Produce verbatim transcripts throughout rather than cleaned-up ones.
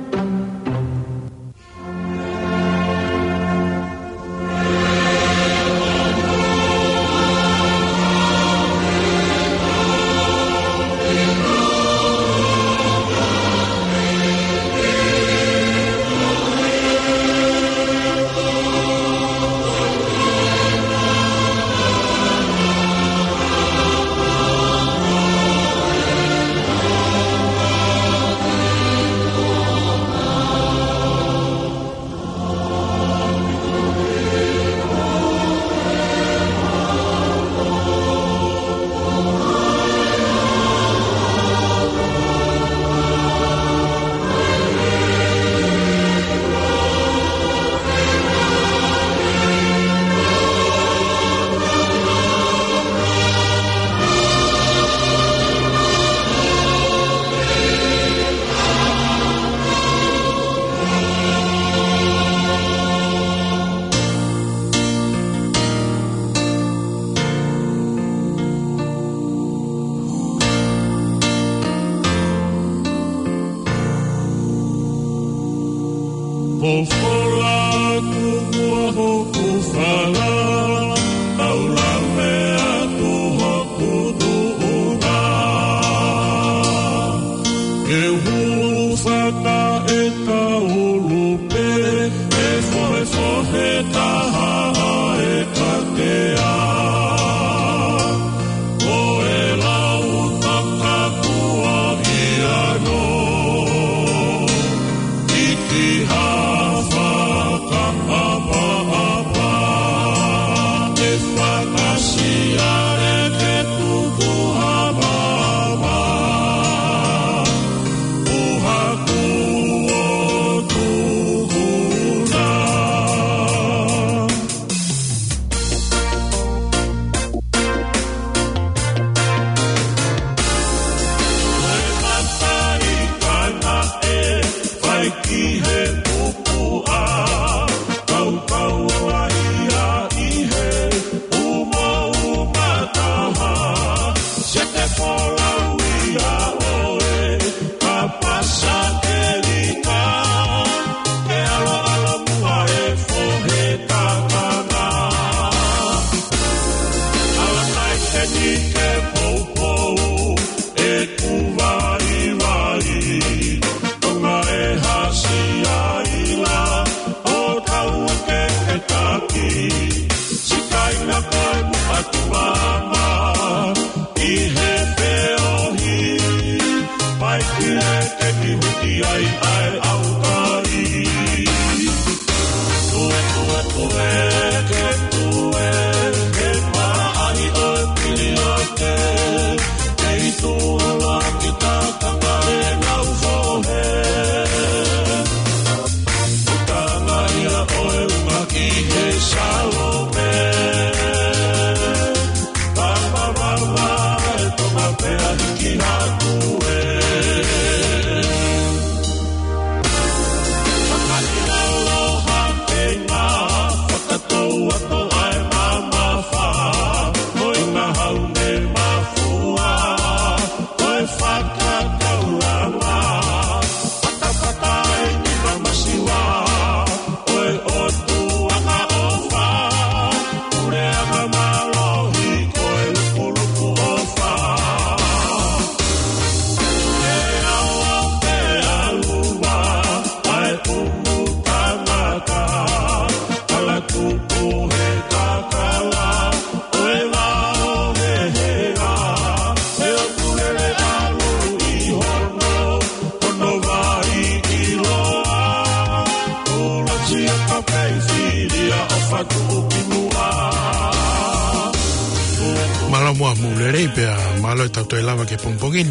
Malamoa mu lere pea malo e tauto e lava ke pongpongin.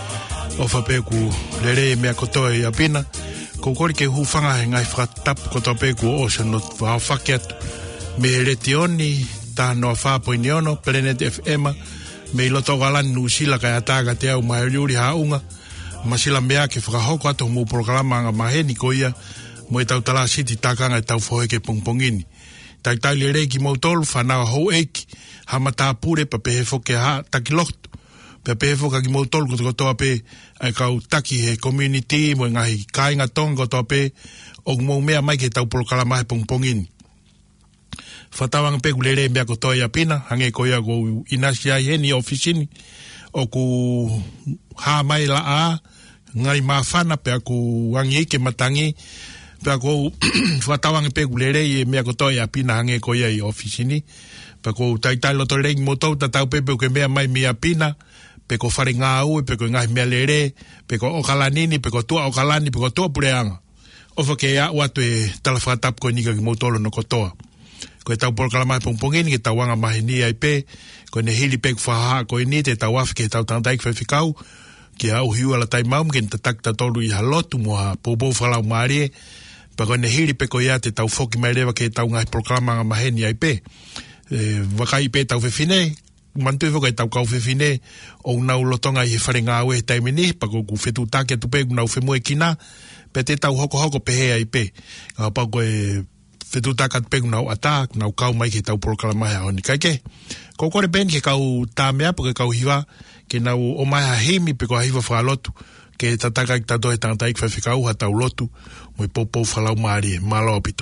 O whape ku lere mea kotoa i apina. Ko kori ke hufanga he ngai whakatap kotoa pe ku ocean not whao whakeat. Me reti oni, tānoa whapoini ono, Planet F M, me iloto galan nusila kai ataga te au mai riuri haunga. Masila mea ke whakahoko ato mu programa nga maheni ko ia, mo e tautala siti takanga e tau whoe ke pongpongini. Tai tai le reiki mautolu whanau hou eiki, ha mata pure pa pehe foke ha takilohtu. pe pe foka ki mo tolu ko to pe ai kau taki he community mo ngai kai nga tong ko to pe o mo mea mai ke tau polokala mai pongpongin fatawang pe gulere mea ko to ya pina hange ko ya go inasia ye ni ofisini o ku ha mai la a ngai mafana pe ku wangi ke matangi pe ko fatawang pe gulere ye mea ko to ya pina hange ko ya i ofisini pe ko tai tai lo to le mo to ta tau pe pe ke mea mai mea pina pe ko fare ngā ue, pe ko ngai mea lere, pe ko okalanini, pe ko tua okalani, pe ko tua pureanga. Ofa ke a watu e talawhatap ko nika ki mautolo no kotoa. Ko e tau polkala mai pongpongini, ke tau wanga mahi ni ai pe, ko ne hili pe kuwhaha ko ini, te tau wafi ke tau tandaik whawhikau, ki au hiu ala tai maum, ke nita tak tatoru i halotu, mua popo whalau maarie, pa ko ne hili pe ko ia te tau foki mai rewa ke tau ngai polkala manga mahi ni ai pe. E, wakai pe tau whewhine, mantu fo kai tau kau fefine o nau lotonga i whare ngā ue taimini pa ko ku whetu tāke tupe nau whemue kina pe te tau hoko hoko pe hea i pe ngā pau ko e whetu tāka tupe nau ata nau kau mai ke tau porokala mai hao ni kaike ko kore ben ke kau tāmea po ke kau hiwa ke nau o mai ha himi pe ko hiwa whalotu ke tataka ki tato he tangata ik whewhikau ha tau lotu mo i popou whalau maari malo apito.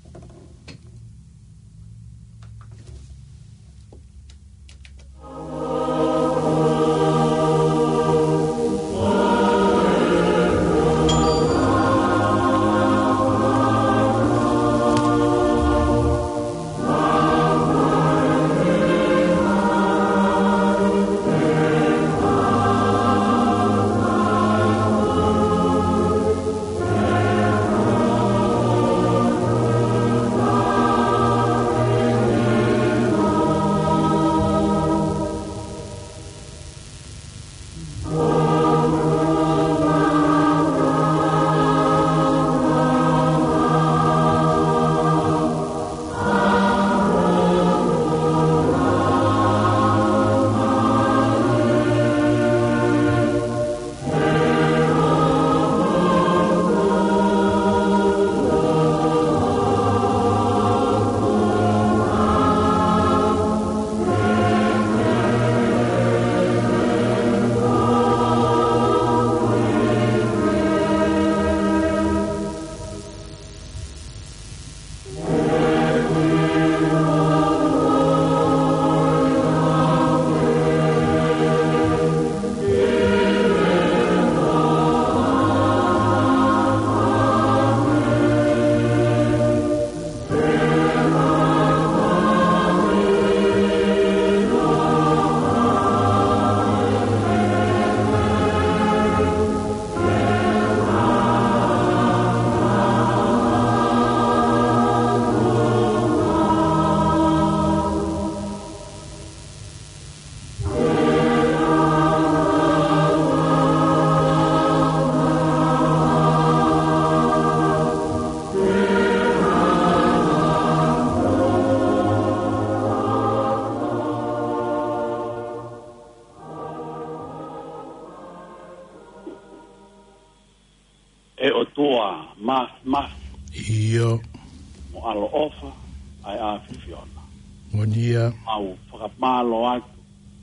Iyo. Mo alo ofa ai a fiona. Monia. Au whakamalo atu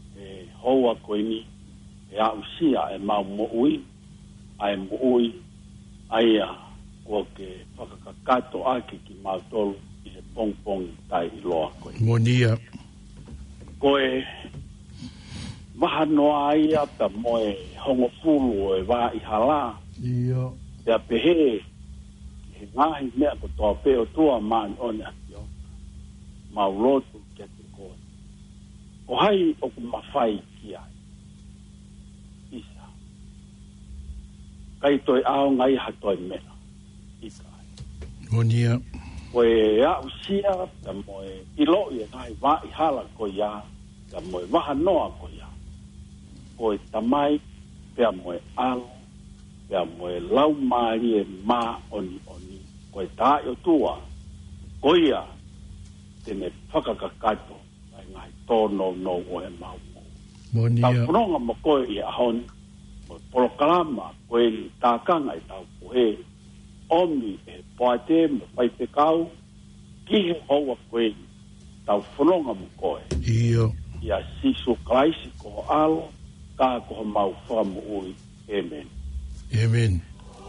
e hoa koini e a usia e mau mo ui ai mo ui ai a o ke whakakakato ake ki mau tolu i he pong pong tai i loa koini. Monia. Koe maha noa ai a ta moe hongo fulu e wā i hala. Iyo. Te a pehe he ngahi mea ko toa peo tua maan one ati o mau lotu kia te koe. O hai o ku mawhai ki ai. Isa. Kai toi ao ngai ha toi mea. Ika ai. Monia. Koe a usia ta moe ilo i e ngai wā i hala ko ia ta moe waha noa ko ia. Koe tamai pea moe alo pea moe lau maari e mā oni oni. Koe tā o tua, koia, tene whakakakato, ai ngai tōno no o he mau. Monia. Tau whanonga mo koe i ahon, mo polokalama, koe ni tākanga i tau koe, omi e poate, mo whaite kau, kihe hoa koe, tau whanonga mo koe. Iyo. Ia sisu klaisi ko alo, ka ko mau fa mo ui. Amen. Amen.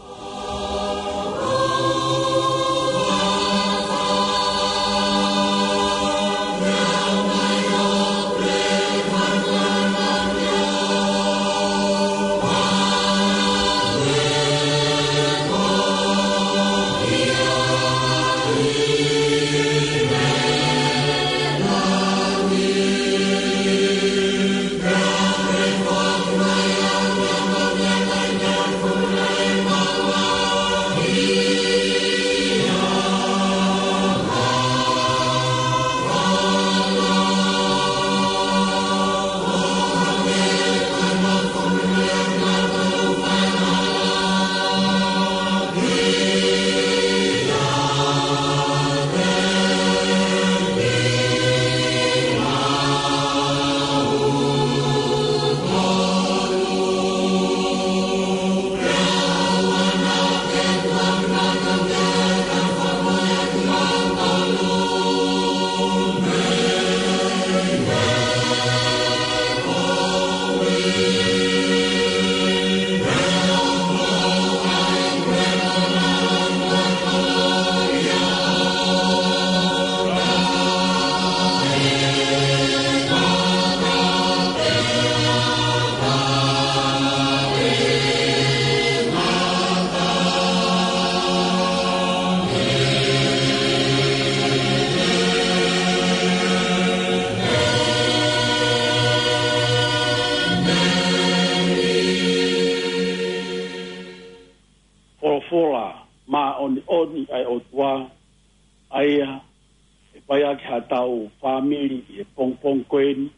Tau family e pong pong koeni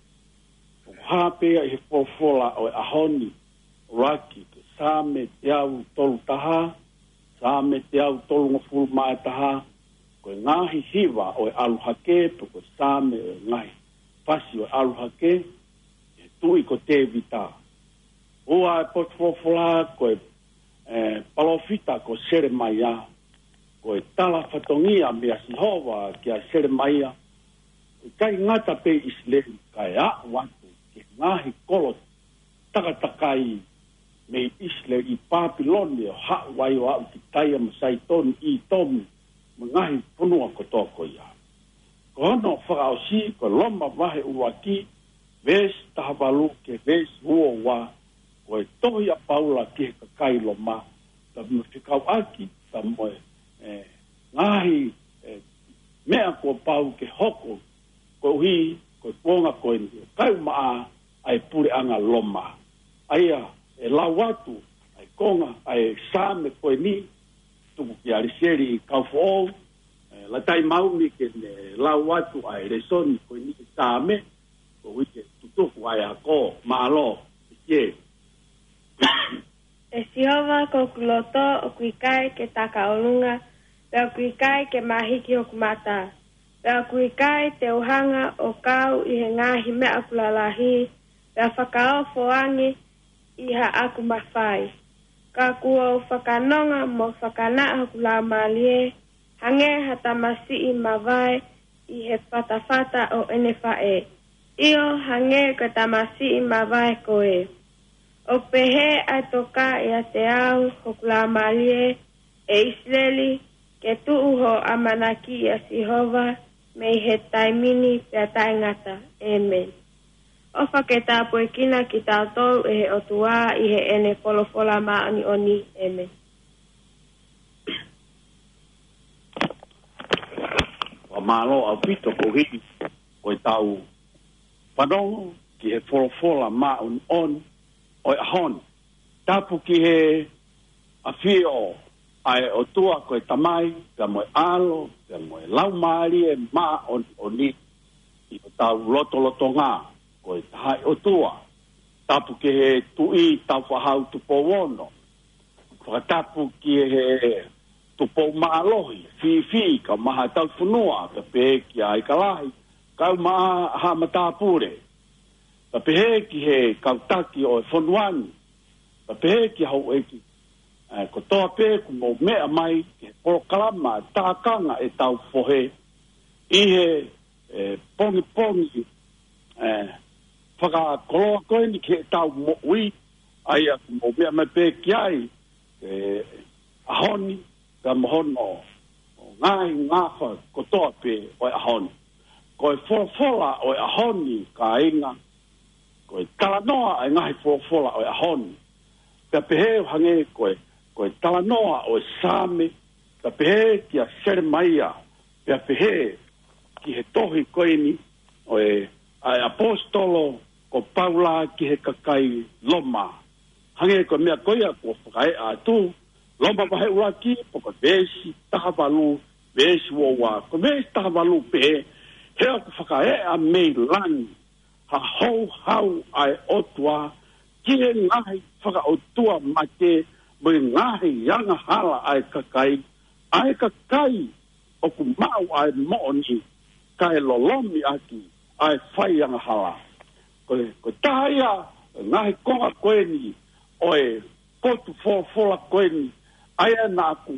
o hape e fofola o ahoni raki ke same te au tolu taha same te au tolu ngafulu mai taha ko ngahi hiva o aluhake po ko same o ngahi pasi o aluhake e tui ko te vita ua e pot fofola ko e palofita ko sere maia ko e tala fatongia mea sihova ki a sere maia kai ngata pe Israel kai a watu ke ngahi kolo takatakai me Israel i Papilone o ha wai o au ki tai am saiton i tom ngahi punua ko toko ia ko no fa si ko loma vahe uaki ves tahavalu ke ves huo wa ko toia paula ke kai loma ta me fikau aki ta mo eh ngahi mea ko pau ke hoko ko hi ko ponga ko ni kai ma ai pure anga loma aia e la watu ai konga ai same ko ni tu ki ali seri ka fo la tai mau ni ke la watu ai reson ko ni same ko wi ke tu tu ai ko malo ke e siova ko kloto o kuikai ke takaolunga pe kuikai ke mahiki o kumata Pea kuikai te uhanga o kau i he ngahi mea kulalahi, pea whakao foangi i ha aku mawhai. Ka kua o whakanonga mo whakanaa kula malie, hange hata masi i mawai i he whatawhata o ene whae. Io hange ka tamasi i mawai koe. O pehe ai toka i a te au ho kula malie e Israeli ke tuu ho amanaki i a Sihova, me he taimini pia taingata. Amen. O whaketa poe kina ki tātou e he otua i he ene wholofola maani oni. Amen. Wa malo au pito ko hiki ko tau whanongo ki he wholofola maani on o ahon. Tapu ki he a whio ai o tua koe tamai, ka moe alo, ka moe lau maari e maa on o ni, i o tau loto loto ngā, koe tahai o tua. Tapu ke he tui tau whahau tupo wono. Whakatapu ki he tupo maalohi, fi fi, ka maha tau whanua, ka pehe ki ai kalahi, kau maha hamatapure. Ka pehe ki he kautaki o e whanuani, ka pehe ki hau eki, Uh, ko toa pē ku mo mea mai ke porokalama tākanga e tau whohe i he eh, pongi pongi eh, whaka koloa koe ni ke tau mo ui, ai a mo mea me pe ki ai, e ahoni, ka mohono, ngai ngafa kotoa pe o ahoni. Koe fola o ahoni ka inga, koe talanoa e ngai fola o ahoni. Ka pehe hange koe, koe talanoa o same, ka pehe ki a seremaia, ka pehe ki he tohi koe ni, o e apostolo, ko Paula ki he kakai loma. Hange ko mea koia ko whakae a tu. Loma wahe ua ki, po ka vesi, taha walu, vesi woa. Ko vesi taha walu pe, hea ko whakae a mei langi. Ha hou hau ai otua, ki he ngahi whaka otua mate, mo ngahi yanga hala ai kakai. Ai kakai, o ku mau ai mooni, kai lolomi aki, ai whai yanga hala. Ko taia, ngahi konga koe ni, oe kotu fola koe ni, aia nā ku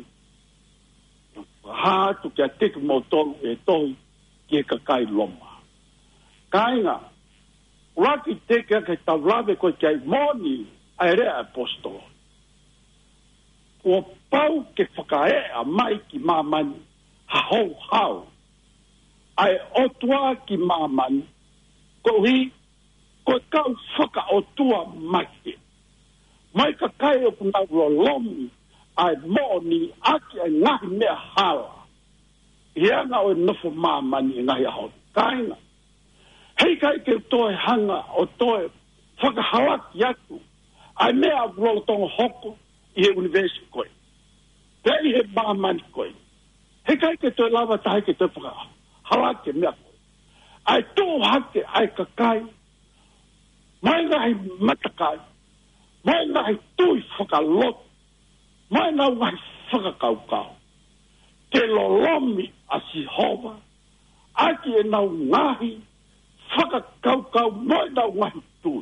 hātu kia teki mo tolu e tohi ki e kakai loma. Kainga, uraki teki ake tau lawe koe kia moni ai rea apostolo. Ua pau ke whakae a mai ki mamani, ha hou hau. Ai otua ki mamani, ko hi, ko kau whaka o tua maki. Mai ka kai o kuna lolomi, ai moni aki ai ngahi mea hala. Ianga o nofo mamani ngahi aho. Kaina. Hei kai ke toe hanga o toe whaka halaki atu. Ai mea ulo tonga hoko i he university koe. Pei he mamani koe. Hei kai ke toe lava tahi ke toe whaka halaki mea koe. Ai tō hake ai ka kai. Mai ngahi matakai. Mai ngahi tui whakalot. Mai ngahi whakakaukau. Te lolomi a Sihova. Aki e nau ngahi whakakaukau. Mai nau ngahi tui.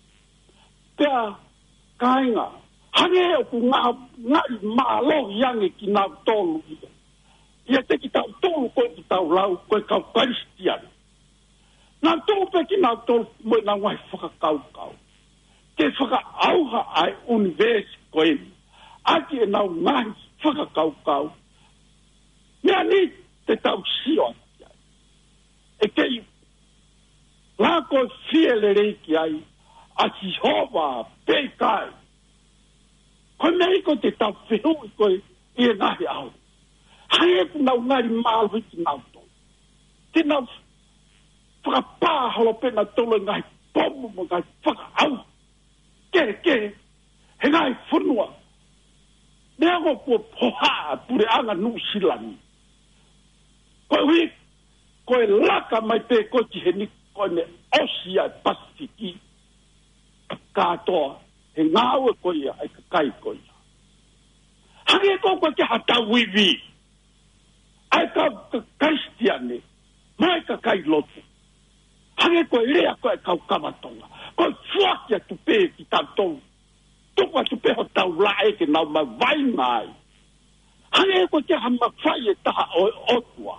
Pea kainga. Hange o ku ngahi maalohi yange ki nau tolu ia. Ia te ki tau tolu koe ki tau lau koe kau Kristian. Nā tō peki nā tō mo nā wai whakakaukau. Te whakaauha ai universi koe ni. Aki e nau ngahi whakakaukau. Mea ni te tau sio. E kei lā koe whiele reiki ai a Sihova peikai. Koe mei ko te tau whihui koe i e ngahi au. Hai e ku nau ngari mālu ki nau tō. Te nau whakapāhalo pena tolo ngai pomu mo ngai whakaau. Kere, kere, he ngai whunua. Nea ko kua poha pure anga nusilani. Koe hui, koe laka mai te kochi he ni koe ne Osia Pasifiki. Katoa, he ngāua koe ia, ai kakai koe ia. Hange ko koe ke hata wiwi. Ai ka Kristiane, mai kakai lotu. Hange koe rea koe kau kamatonga. Koe fuakia tupe ki tau tolu. Tukwa tupe ho tau lae ke nau ma vai mai. Hange koe ke hama whai e taha o otua.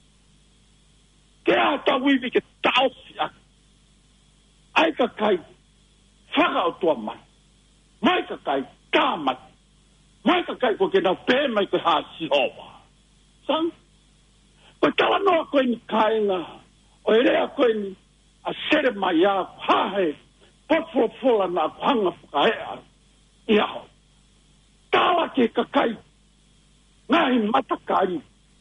Ke a tau wiwi ke taosi aki. Ai ka kai whaka o tua mai. Mai ka kai kāmat. Mai ka kai koe ke nau pē mai koe haa Sihova. Sang? Koe tawa noa koe ni kāinga. O rea koe ni a sere mai a hahe potfofola na kuhanga whakahea i aho. Tāla ke kakai ngahi matakari.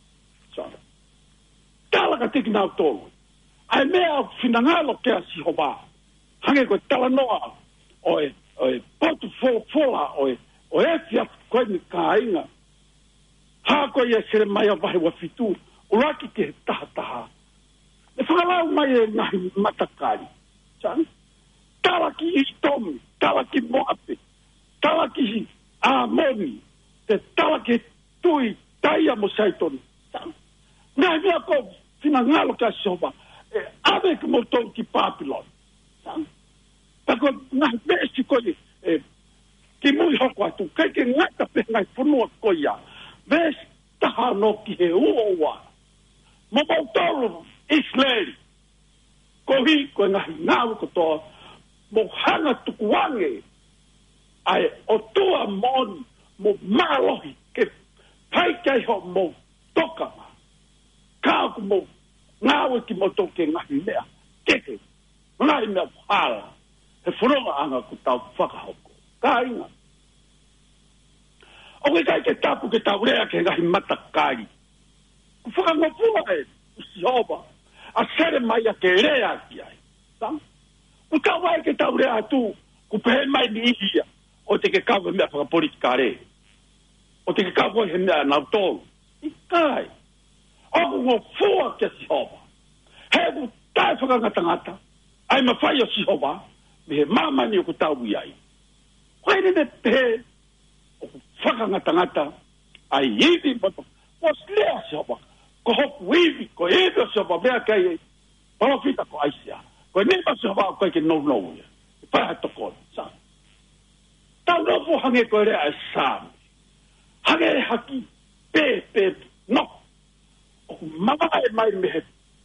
Tāla ka teki nau tolu. Ai mea whinangalo ke a Sihova. Hange koe tala noa o e, o e potfofola o e o e fia koe ni kāinga. Hā koe ia sere mai a wahe wa fitu. Uraki ke taha taha. E whakalau mai e ngahi matakari. Sang? Tawa ki Istomi, tawa ki Moape, tawa ki Amoni, te tawa ki Tui, Taia mo Saitoni. Sang? Ngahi mea ko whina ngalo ka Sihova, e ave ki mo tau ki Papilon. Sang? Tako ngahi besi koe, e ki mui hoko atu, kai ke ngata pe ngai whunua koe ia. Besi taha no ki he uowa. Mo mau tolu, Israeli. Ko hi, ko ngahi ngāu kotoa, mo hanga tukuange ai o tua mon mo malohi ke pai kai ho mo toka ka ko mo ngawe ki mo toke ngahi mea keke ngai mea hala he furonga anga ku tau whakahoko ka inga o ke kai ke tapu ke tau rea ke ngahi matakari ku whakangopua e usihoba a sere mai a ke rea ki ai sam ku tau ai ke tau rea tu ku pehe mai ni ihia o te ke kawe mea whakapolitika re o te ke kawe he mea nautolu i kai o ku ngo fua ke sihoba he ku tai whakangatangata ai mawhai o sihoba me he mamani o ku tau iai koe ne pehe o ku whakangatangata ai iwi mato o slea sihoba ko hoku iwi ko iwi o sihoba mea kai parofita ko aisia ko nema sihoba koe ke nou nou ia paha toko sa tau nofu hange koe rea e sami hange haki pe pe no o ku mamae mai mehe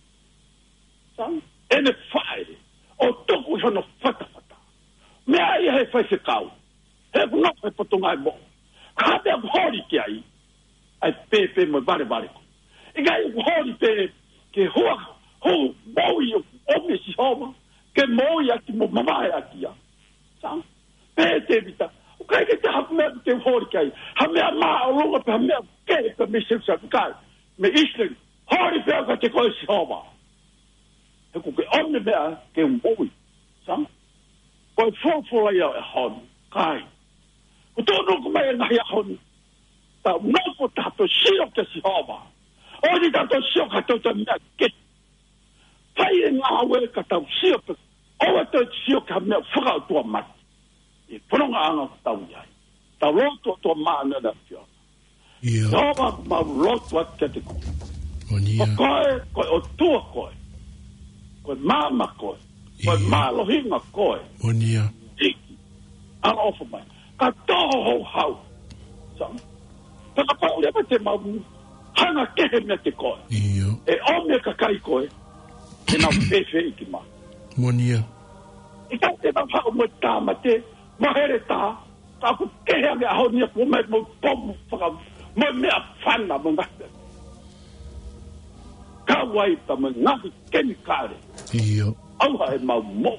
sa ene whae o toku hono whata whata mea ia he whai se kau he ku nofu he potonga e mo kate a kuhori ki ai ai pe pe mo vare vare ko e gai ku hori pe ke hua hu moi o ome si homa ke moi aki mo mamae aki ya sa pe te vita o kai ke te hapu mea te hori ki ai ha mea maa o longa pe ha mea ke pe me se sa kai me islen hori pe ka te koe si homa he ku ke ome mea ke moi sa koe fōwhora ia e honi kai o tōno ko mai e ngahi a honi ta noko tato sio ke si homa o ni tato sio ka tau ta mea ke pai e ngā hawe ka tau sio ke o e tau sio ka mea whakau tua mati e pronga anga ka tau iai tau loto tua maana na fio homa ma loto at ke te ko o koe koe o tua koe koe mama koe koe malohinga koe Monia iki an ofa mai ka toho hou hau sang taka pau lepa te mau hanga kehe mea te koe Iyo e ome ka kai koe e nau pefe iki ma Monia i ka te nau hau mo tāma te mahere tā ka ku kehe ame aho nia po me mo pomu whaka mo mea whana mo ngate ka wai ta mo ngahi keni kāre Iyo auha e mau mo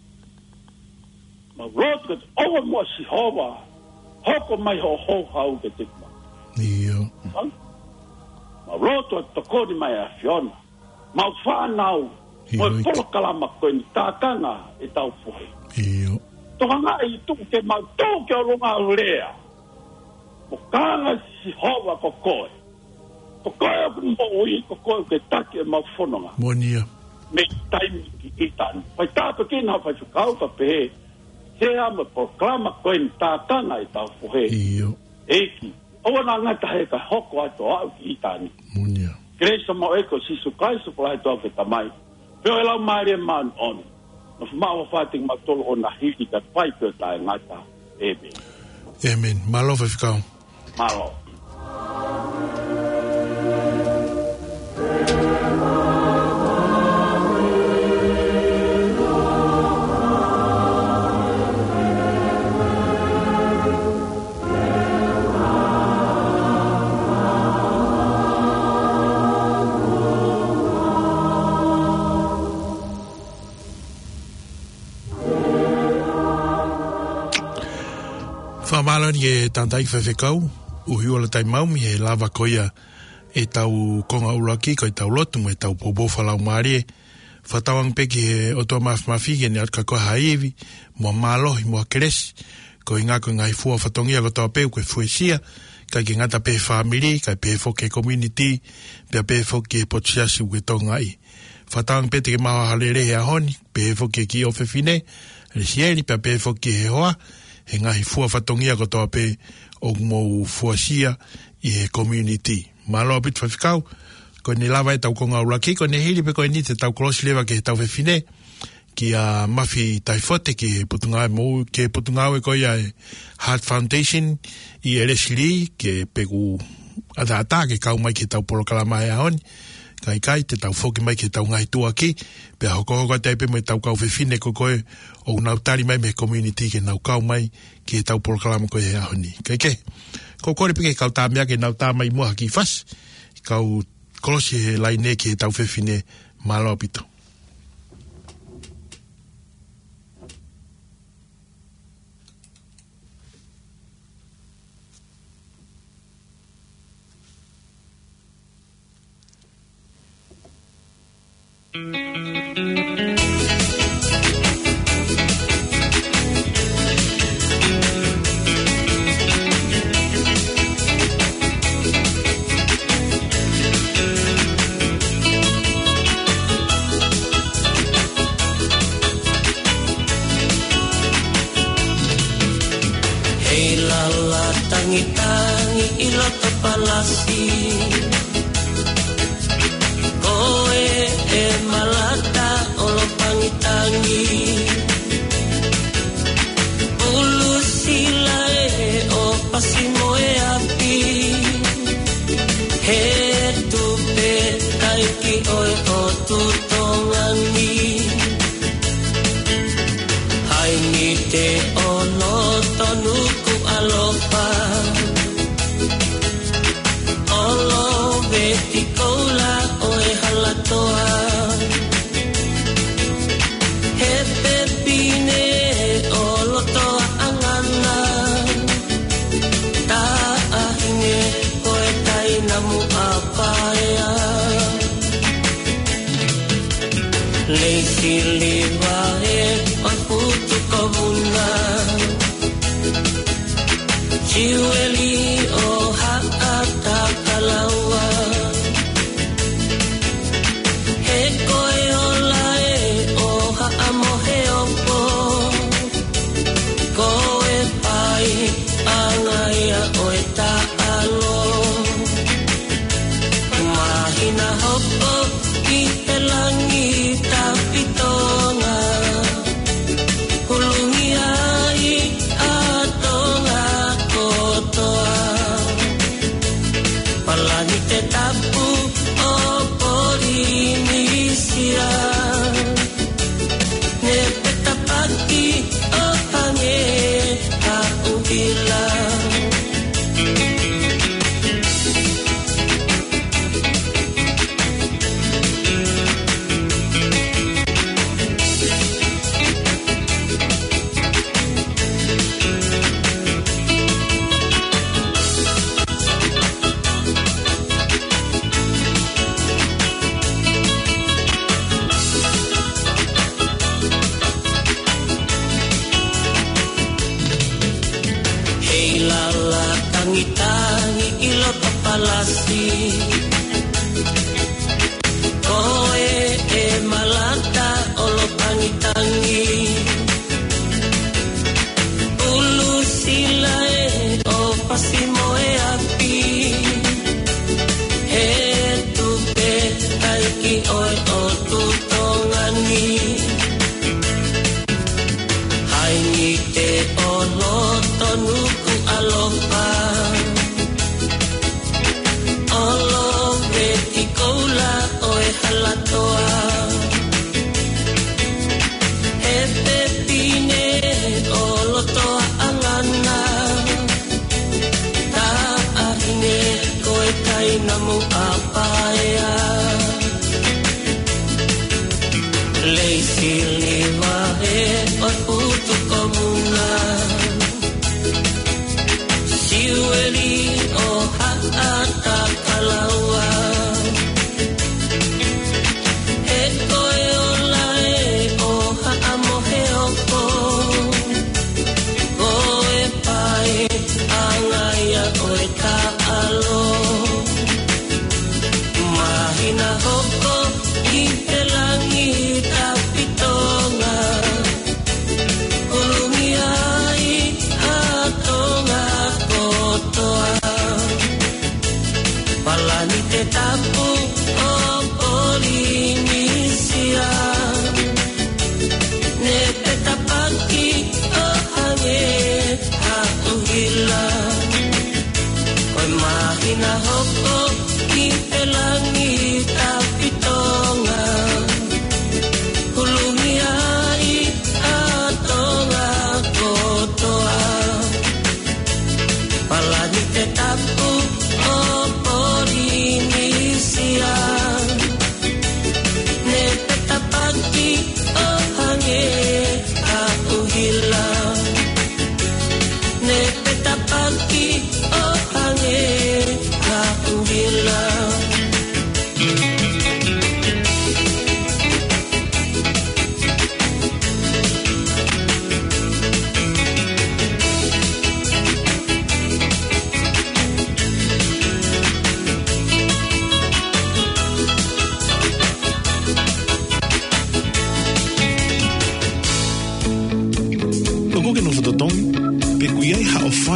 ma roto ke owa mua si hoa hoko mai ho ho hau ke te kuma Iyo ma roto e tokoni mai a Fiona ma whanau mo e polo kalama koe ni tākanga e tau fuhe Iyo tohanga e tuku ke mau tau ke o longa urea mo kanga si hoa ko koe ko koe o mo ui ko koe ke taki e mau whanonga Monia me taimi ki itani pai tāpa kina pai whakau pa pehe he ama proklama koe ni tātanga i tau fuhe Iyo eiki ona ngata he ka hoko ato au ki itani Monia Gresa mo eko sisu kai su plai to ke tamai peo ela mare man on no fuma o fating matolo ona hiki ka pai pe tai ngata ebe Amen malo fa fikao malo Whamala ni e tantai whewhekau, uhi ola tai maumi e lava koia e tau konga uraki ko e tau lotu mo e tau popo whalau maari e whatawang peki e otoa mawhmawhige ni atka koe haiwi, mua mālohi, mua keresi, ko i ngako ngai fua whatongia ko tau peu koe fuesia, kai ki ngata pe whamiri, kai pe foke community, pe pe foke potsiasi ue tonga i. Whatawang pete ke maha halere he ahoni, pe foke ki ofe fine, resieri, pe pe foke he hoa, he ngahi fua whatongia ko toa pe o mou fuasia i he community. Malo apit whawhikau, ko ne lava e tau konga uraki, ko ne hiri pe ko ni te tau kolosi lewa ke he tau whewhine, ki a mafi taifote ke putungawe mou, ke putungawe ko ia Heart Foundation i eresili, ke peku ata ata ke kau mai ke tau polokalama e ahoni, kai kai te tau foki mai ke tau ngai tua ki pe hoko hoko te pe mai tau kau fefine ko koe o nau tari mai me community ke nau kau mai ke tau proklama koe he ahoni kai ke ko kore pe ke kau tā mea ke nau tā mai mua ki fas kau kolosi he laine ke tau fefine malo pito tangi-tangi iloto palasi koe e malata olo tangi-tangi ulu sila e o pasimo e api he tupe taiki oe o tutongani hai ni te ono tonuku alofa olo veti kola oe halatoa he pepine olo toa angana ta ahine oe tainamu apaya leisi liwae o putu kovuna Jiweli o haata kalawa he koe olae o haamohe opo koe pai angaia oe taalo mahina hopo i te langi tapitonga hulungi ai atonga palani te tapu o polinisia ne petapaki o pange a uhila tangi-tangi iloto palasi koe e malata olo tangi-tangi ulu sila e o pasimo e api he tupe taiki oe o tutongani hai ni te ono tonuku alofa olo veti kola oe halatoa he pepine olo toa angana ta ahine koe kainamu apaya leisi liwae o putu komuna Jiweli o haata kalawa he koe olae o haamohe opo koe pai angaia oe taalo mahina hoko i te langi tapitonga hulungi ai atonga palani te tapu o polinisia ne petapaki o hange ha uhila koe mahina hoko i te langi tapu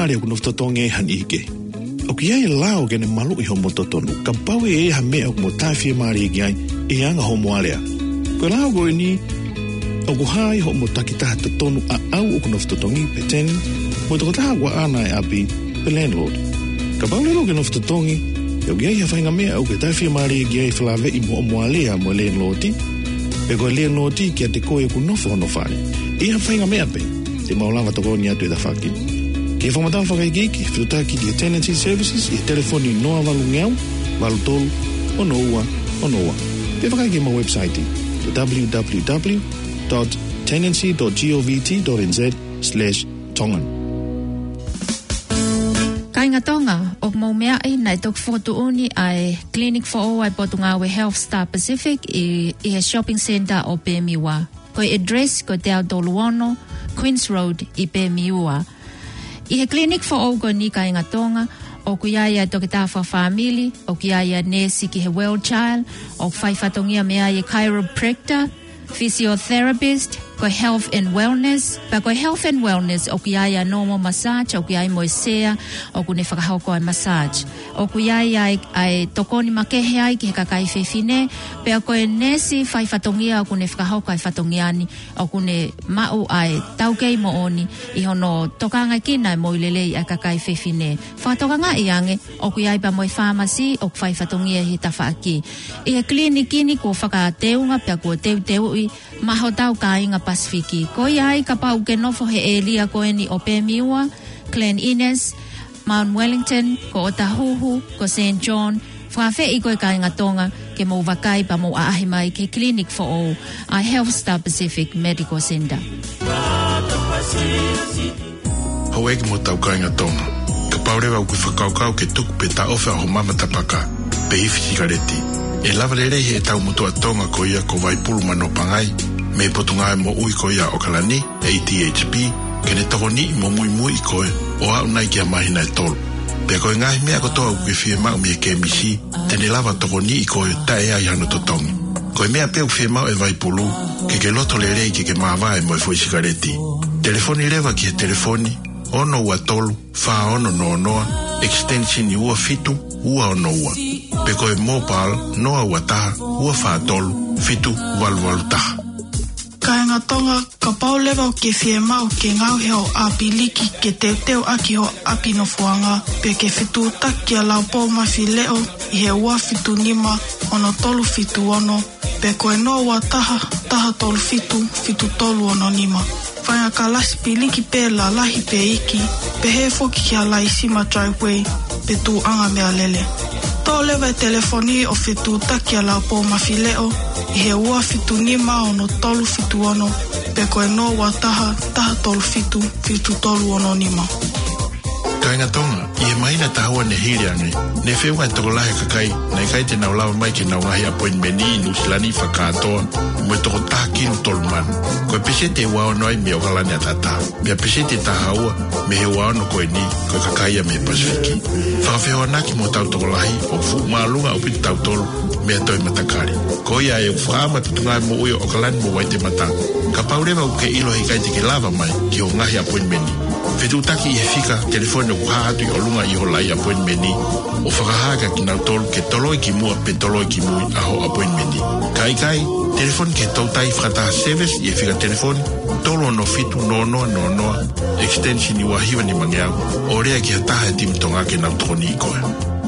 mare ku no totonge han ike. O kia e lao ke ne malu i homo totonu. Ka pau e ha mea ku mo tawhia mare i ai e anga homo alea. Ko lao go ni o ku hai homo takitaha totonu a au o ku no totongi pe teni. Mo toko taha wa ana e api pe landlord. Ka pau lero ke no totongi e o kia i ha whainga mea au ke tawhia mare i ai whalave i mo mo alea mo landlordi. Pe ko landlordi kia te koe ku nofo hono whare. E ha whainga mea pe. Te maulava toko ni atu e da whaki. Ke whamatau whakaigiki, whiutaki ki Tenancy Services, i telefoni noa walu ngeau, walu tolu, ono ua, ono ua. Te whakaigi ma website i w w w dot tenancy dot govt dot n z slash tongan. Kainga tonga, o mau mea e nai tok foto uni ai Clinic for All ai potunga we Health Star Pacific i, i he shopping center o Pemiwa. Koi address ko te Autoluono, Queens Road i Pemiwa. I he Clinic for All ko ni Kainga tonga, o kuiaia toke tafa family, o kuiaia nesi ki he well child, o whaifatongia mea i chiropractor, physiotherapist, ko health and wellness, pa ko health and wellness, o kuiaia normal massage, o kuiaia moesea, o kune whakahauko ai massage. O kuiaia ai, ai tokoni makehe ai ki he kakai whewhine, pe ko e nesi whaifatongia, o kune whakahauko ai whatongiani, o kune mau ai taukei mo oni, i hono tokanga kina e moilelei ai kakai whewhine. Whakatokanga i ange, o kuiaia pa moi pharmacy, o whaifatongia hi tafa aki. I he klinikini ko whakateunga, pe ko teu teu i maho tau kainga Pasifiki. Ko iai ka pau ke nofo he elia ko eni o Pemiwa, Glen Innes, Mount Wellington, ko Otahuhu, ko Saint John, whawhe i koe kainga tonga ke mo wakai pa mo aahi mai ke Clinic for All, a Health Star Pacific Medical Center. Hawe ki mo tau kainga tonga. Ka paurewa u ki whakaukau ke tuku pe ta ofe aho mama tapaka, pe ifi sigareti. E lava le reihe e tau mutua tonga ko ia ko waipulu mano pangai, me potunga mo ui ko ia o kalani, A T H P, ke ne toko ni mo mui mui koe, o au nai kia mahina e tolu. Pe koe ngahi mea ko toa uke fie mau mi e K M C, tene lava toko ni i koe tae ai hano totongi. Koe mea peu fie mau e vaipulu, ke ke loto le rei ke ke maavae mo e fui sigareti. Telefoni lewa ki he telefoni, ono ua tolu, wha ono no noa, extension i ua fitu, ua ono ua. Pe koe mobile, noa ua taha, ua wha tolu, fitu, walu walu taha. Kainga tonga, ka pau lewa o ke fie mau ke ngau heo api liki ke teo teo aki ho api no fuanga, pe ke fitu taki a lau pau mafi leo i he ua fitu nima, ono tolu fitu ono, pe koe no ua taha, taha tolu fitu, fitu tolu ono nima. Whainga ka lasi piliki pe la lahi pe iki, pe he foki ki a la isima driveway, pe tu anga mea lele. Tō lewa e telefoni o fitu taki a lau pō mawhileo, i he ua fitu nima ono tolu fitu ono, pe koe no wa taha, taha tolu fitu, fitu tolu ono nima. Kainga tonga, i he mahina tahua ne hiri ange, ne whiunga e toko lahe kakai, nei kai te nau lawa mai ke nau ngahi appointmenti i nusilani whakatoa, mo e toko taha kinu tolu manu. Koe pesete e wao noi me o kalani a tata, mea pesete taha ua, me he wao no koe ni, koe kakai a me Pasifiki. Whakawhewa naki mo tau toko lahi, o fu maalunga o pitu tau tolu, mea toi matakari. Ko ia e whaama tutungai mo uio o kalani mo waite mata. Ka paurewa uke ilo he kai te ke lava mai, ki o ngahi appointmenti. Whetutaki i he fika, telefone o kuhaatu i o lunga i ho lai appointmenti, o whakahaka ki nau tolu ke toloi ki mua pe toloi ki mui aho appointmenti. Kai kai, telefone ke tautai whakataha service i he fika telefone, tolo no fitu no noa no noa, extension i wahiwa ni mangeau, o rea ki hataha e timtonga ke nau toni i koe.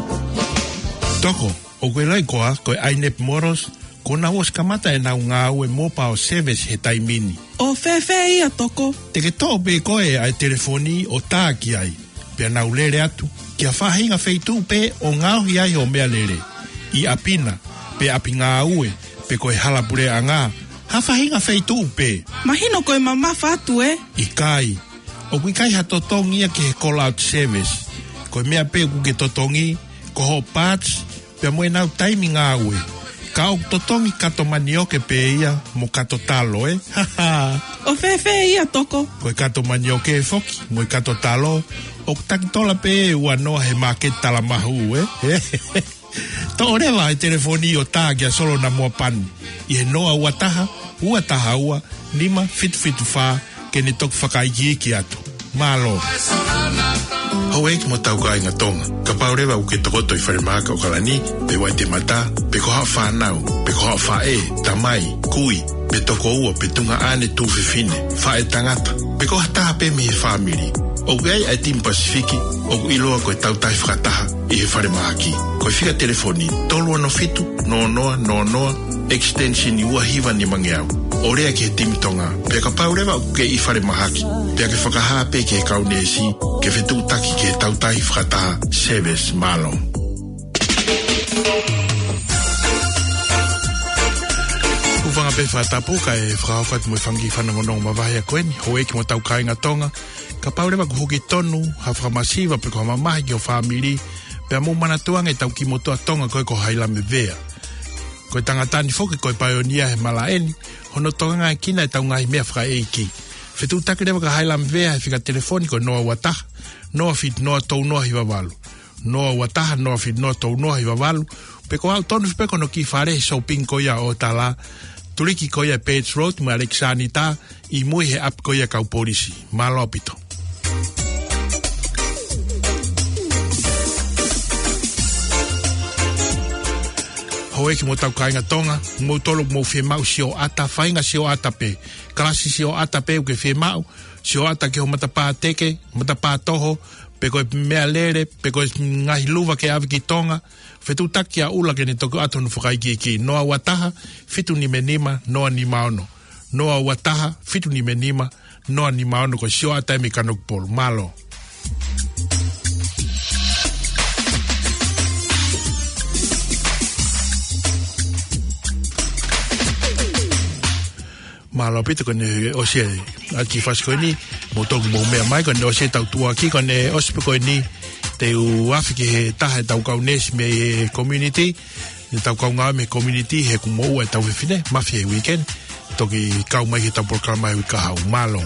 Toko, o koe lai koa, koe Ainep Moros, ko na os kamata e nau ngā ue mopao service he taimini. O whewhe ia toko. Te ke tō pe koe ai telefoni o tā ki ai, pe nau lere atu, kia whahinga wheitu pe o ngāuhi ai o mea lere. I apina, pe api ngā ue, pe koe halapure a ngā, ha whahinga wheitu pe. Mahino koe mama whatu e? I kai, o kui kai ha totongia ki he call out service, koe mea pe ku ke totongi, ko ho parts, pe moe nau taimi ngā ue. Ka o totongi kato manioke pe ia mo kato talo, eh? O whewhe ia toko. Koe kato manioke e foki, mo i kato talo, o takitola pe e ua noa he market tala mahu, eh? To orewa e telefoni o tā kia solo na mua pani. I he noa ua taha, ua taha ua, nima fitu fitu wha, ke ni toku whakaiki iki atu. Malo. Hau eki mo tau ka inga tonga. Ka paurewa uke tokoto i wharemaka o kalani, pe wai te mata, pe ko haa whanau, pe ko haa whae, tamai, kui, pe toko ua, pe tunga ane tu whiwhine, whae tangata, pe ko hataha pe me he whamiri. O gai ai Team Pasifiki, o iloa koe tau tai whakataha i he wharemaki. Koe whika telefoni, tolu ano fitu, no noa, no noa, extension i ua hiwa ni mangeau. O rea ke he timitonga, pe ka paurewa uke i wharemahaki, pe ke whakaha pe ke he kaunesi, ke whetu taki ke he tau tai whakataha, service malo. Uvanga pe whatapu ka e whakawhat mo i whangi whanangonong mawahia koeni, ho eki mo tau kainga tonga, ka paurewa ku hoki tonu, ha whakamasiva pe ko mamahi ki o whamiri, pe amu manatuanga e tau ki motoa tonga koe ko haila me vea. Koe tangatani foki koe paionia he malaeni, hono tonga ngai kina e tau ngai mea whaka eiki. Whetu takirewa ka haila me vea he whika telefoni ko noa wataha, noa fit noa tau noa hiwa walu. Noa wataha, noa fit noa tau noa hiwa walu, pe ko hau tonu speko no ki whare shopping ko ia o tala, turiki ko ia Page Road, ma Alexani ta, i mui he ap ko ia kau polisi. Malo apito. Ho eki mo tau kainga tonga, mo tolo mo whi mau si o ata, whainga si o ata pe. Kalasi si o ata pe uke whi mau, si o ata ki ho matapā teke, matapā toho, pe koe mea lere, pe koe ngahi luwa ke awi ki tonga, whetu taki a ula ke ne toku atonu whakaiki ki. Noa wataha, fitu ni me nima, noa ni maono. Noa wataha, fitu ni me nima, noa ni maono koe si o ata e mi kanok polo. Malo. Malo pita kone ose aki fasko ni mo toku mo mea mai kone ose tau tua ki kone ospe koe ni te u afiki he taha tau kau nesi me community e tau kau ngā me community he kumo ua e tau whiwhine mafi he weekend toki kau mai he tau programa e wika hau. Malo.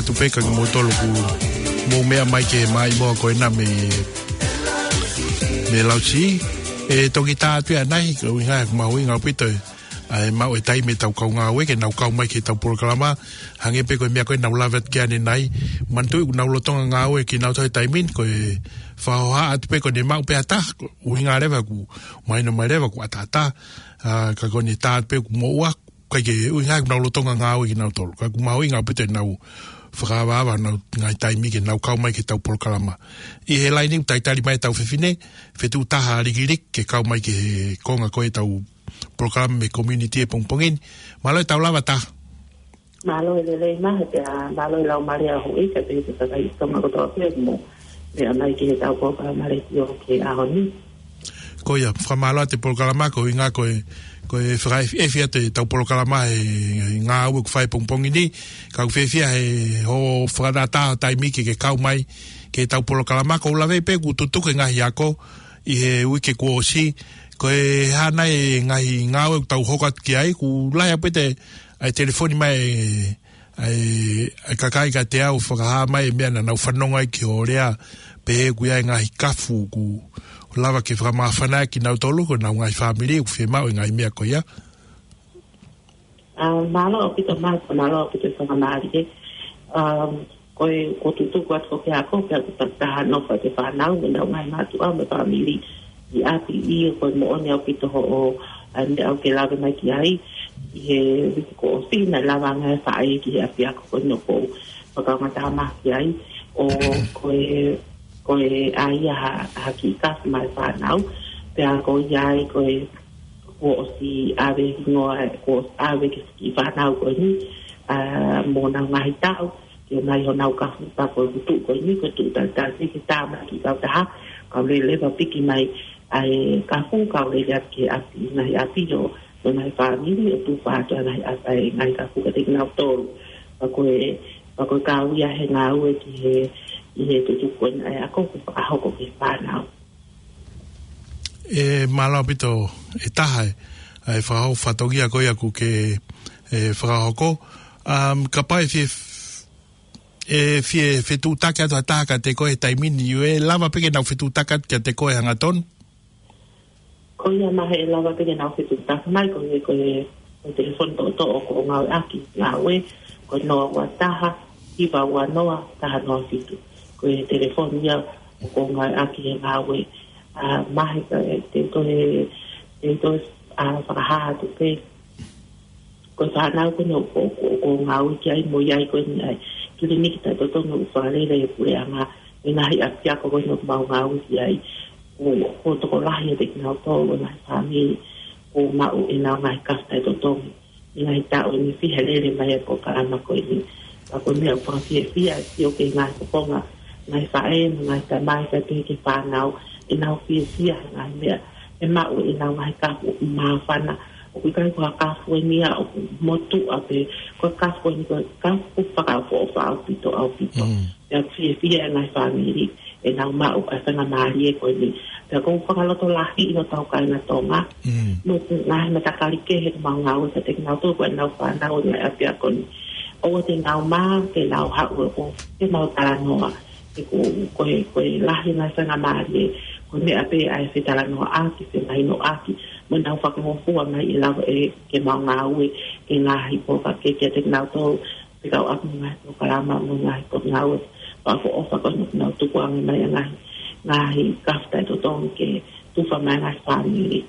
tu peka mo tolo ku mo mea mai ke mai mo ko ina me me lausi e to kita tu nai ko nga ma wi nga pito ai ma o tai me tau ka nga we ke nau ka mai ke tau programa hange pe ko mea ko nau lavet ke ani nai man tu nau lo tonga nga we ki nau tai tai min ko fa ha at pe ko ni ma pe ata wi nga reva ku mai no mai reva ku ata ata ka ko ni ta pe ku mo wa ka ke wi nga nau lo tonga nga we ki nau tol ka ku ma wi nga pe nau whakawaawa nau ngai taimi ke nau kaumai ke tau polokalama. I he laining tai tari mai tau whiwhine, whetu taha rigirik ke kaumai ke konga koe tau polokalama me community e pongpongin. Malo e tau lava ta? Malo e lele maha te a malo e lau maria hui ka te te takai kama kotoa pia mo me a mai ke he tau polokalama re tio ke ahoni. Koia, whamalo te polokalama ko i ngā koe ko e frai e fia te tau polokalama e ngā ua ku whai pongpongi ni ka ku fia e ho whakadata taimi ke ke kau mai ke tau polokalama ko ulawe pe ku tutuke ngahi ako i he wike ku osi ko e hana e ngahi ngā ua tau hokat ki ai ku laia pete ai telefoni mai ai kakai ka te au whakaha mai e mea na nau whanonga ki o rea pe ku ia ngahi kafu ku lava ke whakamawhana ki nau tolu ko nau ngai whamiri ku whemau i ngai mea ko ia. Malo o pito mai, malo o pito whakamari e. Koe ko tutu kwa tko ke ako, ke ako taha nofa te whanau, me nau ngai matu au me whamiri i api i koe mo one au pito ho o ane au ke lawe mai ki ai. I he wiki ko o si na lava ngai whaai ki he api ako koe no ko whakamataha mahi ki ai. O koe koe ai ha ha ki ka mai whanau pe a ko ai koe ko si ave no ko ave ki ki whanau ko ni a mo na ngai tau ke mai ho nau ka pa ko tu ko ni ko tu ta ta ki ta ma ki ka ta ka le le pa piki mai ai ka fu ka le ya ki a pi na ya pi yo no mai fa ni ni tu pa ta na a ai ngai ka fu ka te na to pa ko e pa ko ka ya he na u ki he i he tu tukuen ai ako ku whakahoko ke whanau. E malo pito e taha e whakahoko whatongia koe aku ke whakahoko. Um, ka pai fie e fie whetu take atu a taha ka te koe taimini u e lava peke nau whetu take ka te koe hangaton? Koe ia mahe e lava peke nau whetu take mai koe koe koe telefon to to o ko ngau aki ngā ue koe noa wa taha iwa wa noa taha noa fitu. Koe telefon ia o ko ngai aki e ngā ue a mahi ka e te toe te toe a whakahaha tu pe koe whanau koe no ko ko ngā ue ki ai mo iai koe ni ai kiri niki tai totonga u whakarere e pure a ngā e ngahi a piako koe no mau ngā ue ki ai ko toko lahi e te ki nau tō o ngahi whami o mau e nau ngahi kasta e totonga e ngahi tau e ni whiherere mai e ko ka ama koe ni a koe mea whakawhia whia e tio ke ngahi toponga ngai whae, ngai ta mai ka te ke whanau, e nau whia whia ngai mea, e mau e nau ngai kafu o maa whana, o kui kai kua kafu e nia, o motu a pe, kua kafu e ni kua kafu whakawho o whao pito au pito, ea whia whia ngai whamiri, e nau mau a whanga maari e koe ni, pea kou whakaloto lahi ino tau kai na tonga, no ngai matakari ke he mau ngau, sa te nau tō koe nau whanau ngai a pia koni, o te nau maa, ke nau hau o, ke mau taranoa, ko ko ko lahi na sanga mari ko me ape ai se tala no aki se mai no aki mo na fa ko fu mai ila e ke ma nga we e nga hi po ka ke ke te na to se ka ap nga to kala ma mo nga ko nga we pa ko ofa ko no to ko ang mai nga nga hi ka sta to ton ke tu fa mai nga family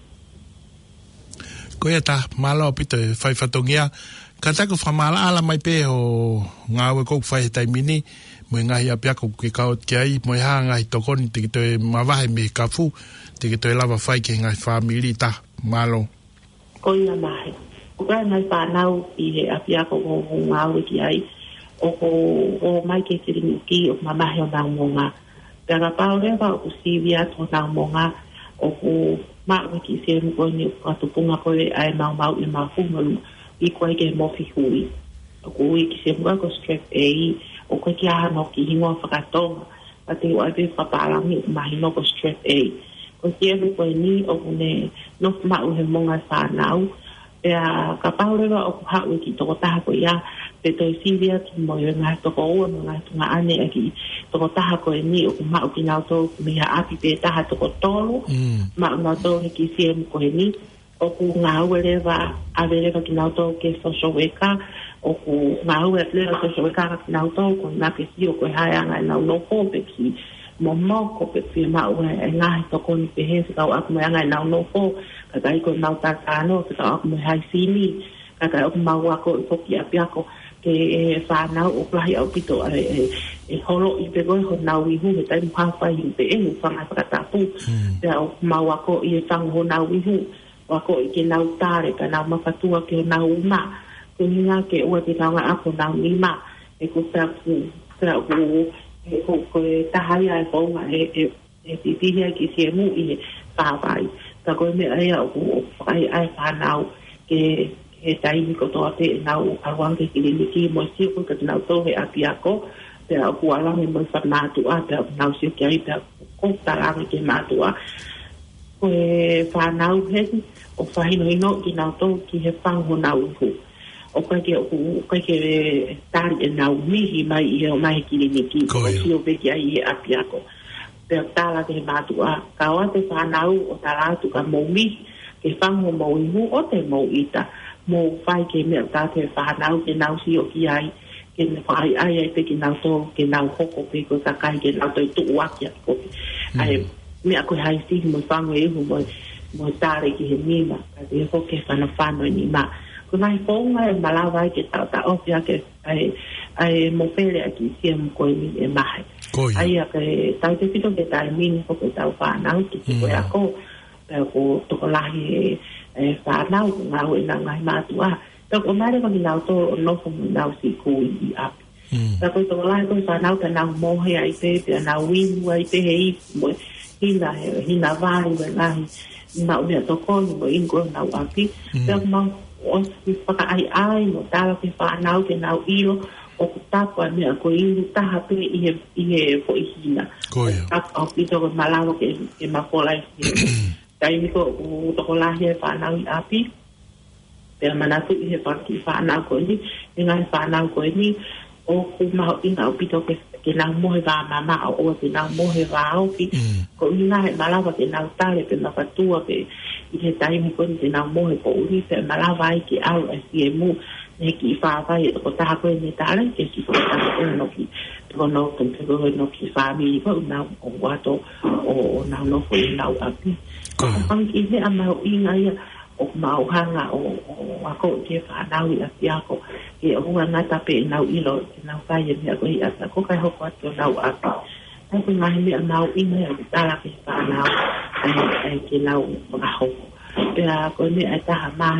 ko ya ta malo pito fai fatongia kata ko fa mala ala mai pe o nga we ko fai tai mini mo ngai apia ko ke ka ke ai mo ha ngai to kon te to mawahe me kafu te to lava fai ke ngai family ta malo ko ia mai ko ga ngai pa nau i he apia ko ko ngau ki ai o ko o mai ke tiri ki o mama he na mo nga pera pa o ba o si via to na mo nga o ko ma ki se mo ni ko to punga ko ai mau mau i ma fu mo i ko ke mo fi hui o ko i ki se mo ko stress e o ko ki a no ki hingo whakatonga a te o ave whaparangi mahi no ko stress e ko ki ewe koe ni o ne no ma u he monga whanau ya kapau le o ha u ki to ta ko ya pe to Silvia ki mo yo na to ko o na to na ane aki to ta ko ni o ma o ki na to mi ha api pe ta to ko tolo ma na to ki siem ko ni o ku nga wele va a vele ka ki na to ke so so weka o ku nga wele so so weka ka na to ko na ke si o ko ha ya na no ko pe ki mo mo ko pe fi ma o nga to ko ni pe he sa o ak mo ya na no ko ka kai ko na ta ka no ka ak mo ha si ni ka ka ok ma wa ko ko ki apia ko ke fa na o pla hi o pito e e holo i pe go ho na wi hu ta ni pa fa hi pe e fa na ka ta pu te o ma wa ko i tang ho na wi hu wa ko i ke na ta re ka na ma fa tu ke na u ma ke ni nga ke o te ta nga ko na ni ma e ko sa pu tra ko e ko ko ta ha ya ko nga e e ti ti ya ki se mu i pa bai ta ko me ai o ko ai ai fa na ke e tai ni ko to te na u awang ke ki ni ki mo si ko ka na to he apia ko te a ku ala me mo fa na tu a te na si ke ai te ko ta la ke ma tu a ko e fa na u he o fa hi no no ki na to ki he fa ho na u hu o ka ke o ka ke tar e na u mi hi mai i o mai ki ni ki ko si o be ki ai apia ko te ta la ke ma tu a ka wa te fa na u o ta la tu ka mo mi ke fa ho mo i hu o te mo ita mo fai ke me ta te fa na u ke na u si o ki ai ke me fai ai ai te ki na to ke na u ko pe ko ta kai ke na to tu wa ki ko ai me a ko hai si mo fa nge hu mo mo ta re ki he ni ma ka te ko ke fa na fa no ni ma ko mai ko ngai ma la vai ke ta ta o ya ke ai ai mo pele aki si mo ko ni e mai ai a ke ta te fito ke ta mi ko ke ta fa na u ki ko ya ko pe ko to ko la he e fa na u na u na ngai ma tu a to ko mai ko ni na to no fo na si ku i a ta ko to la ko fa na ka na mo he ai te pe na wi mu ai te he mo hina hina vai ve na na u to ko mo in ko na u a pi pe ma o si fa ai ai mo ta la ke fa na u ke na u i o ku ta ko me ko i ta ha pe i he i he fo i hina ko ya a pi to ko mala ke ke ma ko lai kai mi ko to ko la he fa na u a pi pe mana tu i he pa ki fa na ko ni nga fa na ko ni o ku ma i na pi to ke ke na mo he va mama o ke na mo he va o ki ko ni na he mala ke na ta le pe na pa tu ke i he tai mi ko ni na mo he ko ri pe mala vai ki au e si mu ne ki fa vai ko ta ko ni ta le ke ki ko ta ko no ki ko no ko ko no ki fa mi ko na o wa to o na no fo na u a pi ko ang ki he ama i nga ya o mau hanga o o ko ke fa na u a pi ko ke o nga ta pe na u i lo na fa ye me ko i asa ko kai ho ko to na u a pi ai ko nga me na u i nga ta la ke fa na ai ai ke na u ma ho pe a ko me ai ta ha mai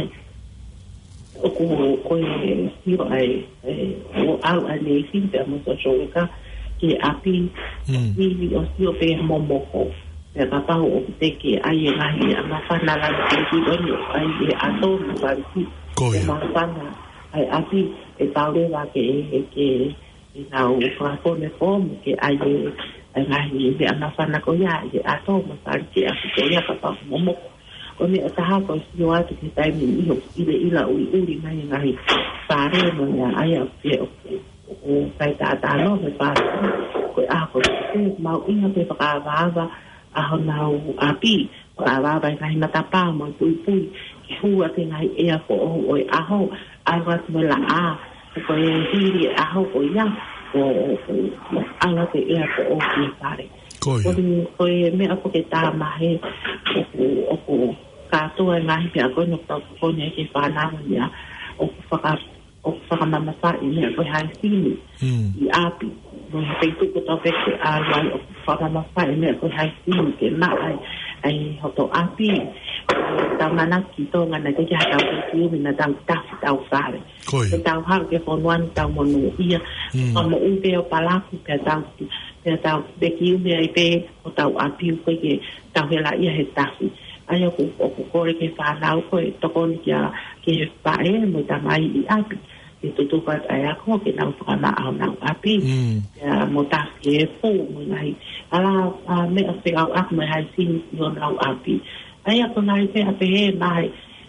o ko ko e si ai o au a ne si te mo so so ka ke a pi ni o si o pe mo mo ko pe ka pa o te ke ai nga hi a ma fa na la ki ki do ni ai e a to ma si ko ma fa na ai a pi e pa le va ke ke na o fa ko ne ko ke ai e nga hi e a ma fa na ko ya e a to ma sa ki a ko ya ka pa mo mo o me ta ha ko si o atu ke tai mi i i le ila u u ri mai ngai fa re no ya ai a pe o kai ta ta no me pa ko a ko se ma u ina pe pa va va a ho na u a pi a va va kai na ta pa mo tu pu ki hu a te ngai e a ko o a ho a va me la a ko e hi ri a ho ko ya o a la te e a ko o ki pare ko ko me a ko ke ta ma he o ko ka to e ngai pe a ko no ta ko ne ke fa na ya o fa ka o fa ka mama fa i ne ko ha si ni i a pi no pe tu ko ta pe ke a wa o fa ka mama fa i ne ko ha si ni ke na ai ai ho to a pi ta mana ki to nga na ke ja ta ko ki mi na ta ta ta fa le ko ta ha ke fo wan ta mo no ia ko mo un pe o pala ku pe ta pe ta de ki mi ai pe o ta a pi ko ke ta he la ia he ta ai ko ko ko ke fa na ko to ko ni ya ke fa e mo ta mai i a pi ke to to ka ai ko ke na fa na a na a pi ya mo ta ke fu mo nai ala me a se a a me ha sin no na a pi ai ko nai pe a pe mai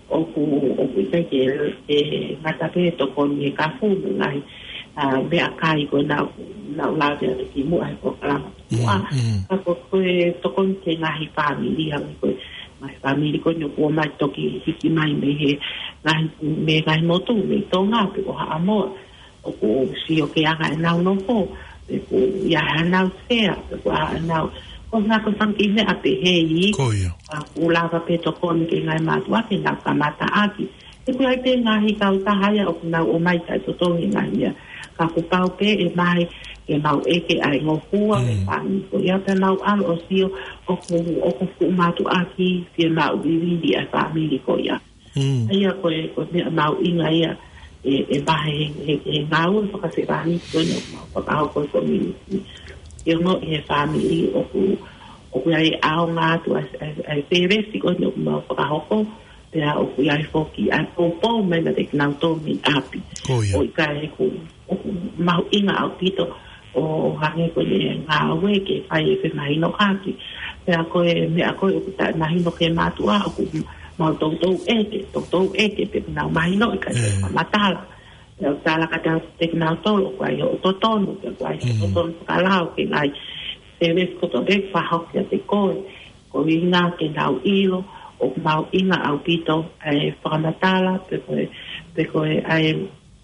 o ku o ku te ke e ngata pe to kon ye ka fu ngai a be akai ko na na la de ki mu ai ko kala wa ko ko to kon ke ngai family ang ko mai family ko no ko mai to ki ki mai me he ngai me ngai mo tu me to nga ko ha mo o ku si o ke aga na no ko ko ya na se ko na ko na ko sang ine a pe he yi ko yo a ku la va pe to kon ke ngai ma tu a ke na ka mata aki e ku ai te ngai ka ta ha ya o na o mai ta to to ngai ya ka ku pau pe e mai e mau e ke ai ngo fua e pani ko ya te mau al o sio o ku o ku fu ma tu aki fi mau vivi di a family ko ya ai ko e ko me mau inga ya e e bai e e ngau so ka se bani ko no ko ka ko ko mi yo no e family o ku o ku ai au nga tu as ai pere si ko no ma ko ka ko pe a o ku ai fo ki a po po me na te na to mi api o ka e ku mau inga au pito o hange ko le nga we ke ai fe mai no aki pe a ko e me a ko o ta na hino ke matua o ku mau to to e ke to to e ke pe na mai no ka matala ya sala ka ta te na to lo kwa yo to to no ke kwa yo to ka la o ke nai se ves ko to be fa ho ke te ko ko inga ke na ilo o mau inga au pito e fa matala pe ko pe ko ai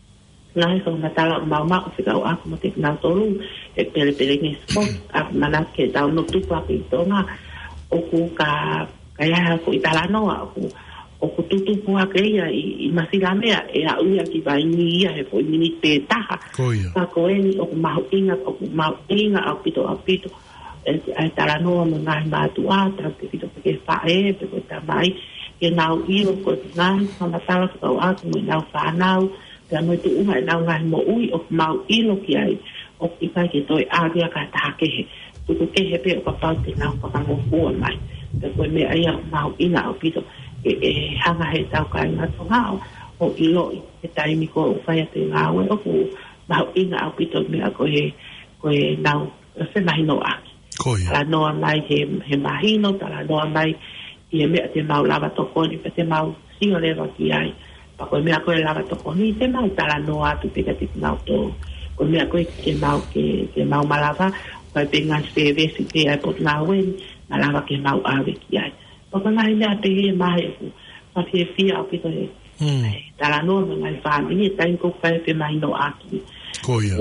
ngai so matala mau ma o fika o aku mo te na to lu e pele pele ni spot a mana ke ta no tu pa pito na o ku ka kaya ko itala no aku o ku tutu pu akeia i masila mea e a uia ki vai ni ia he foi mini te taha ka ko eni o ku mau inga o ku mau inga au pito au pito e itala no mo ngai ma tu a tra te pito ke fa e pe ko ta mai ke nau i o ko ngai sa matala ko a ku mo nau fa nau te mo tu uma nau ngai mo ui o mau i lo ki ai o ki kai ke toi a dia ka ta ke he tu ke he pe o pa pa te nau pa mo fu mai te koe me aia mau ina au pito e, e hanga he tau kai ngā tongao o i loi e taimi ko o whaia te ngāwe o ku mau ina au pito me a koe koe nau se mahino aki tala noa mai he, he mahino tala noa mai i e mea te mau lava tokoni pe te mau sio lewa ki ai pa koe mea koe lava tokoni te mau tala noa atu peka te ngau tō koe mea koe ke mau ke, ke mau malava koe pe ngā speve si te ai pot ngā weni na lava ke mau awe ki ai. Papa ngai mea te he mahe ku, pa fie fia au pito he. Tala noa me ngai whāmi, e tain kou kai pe mai no aki. Koia.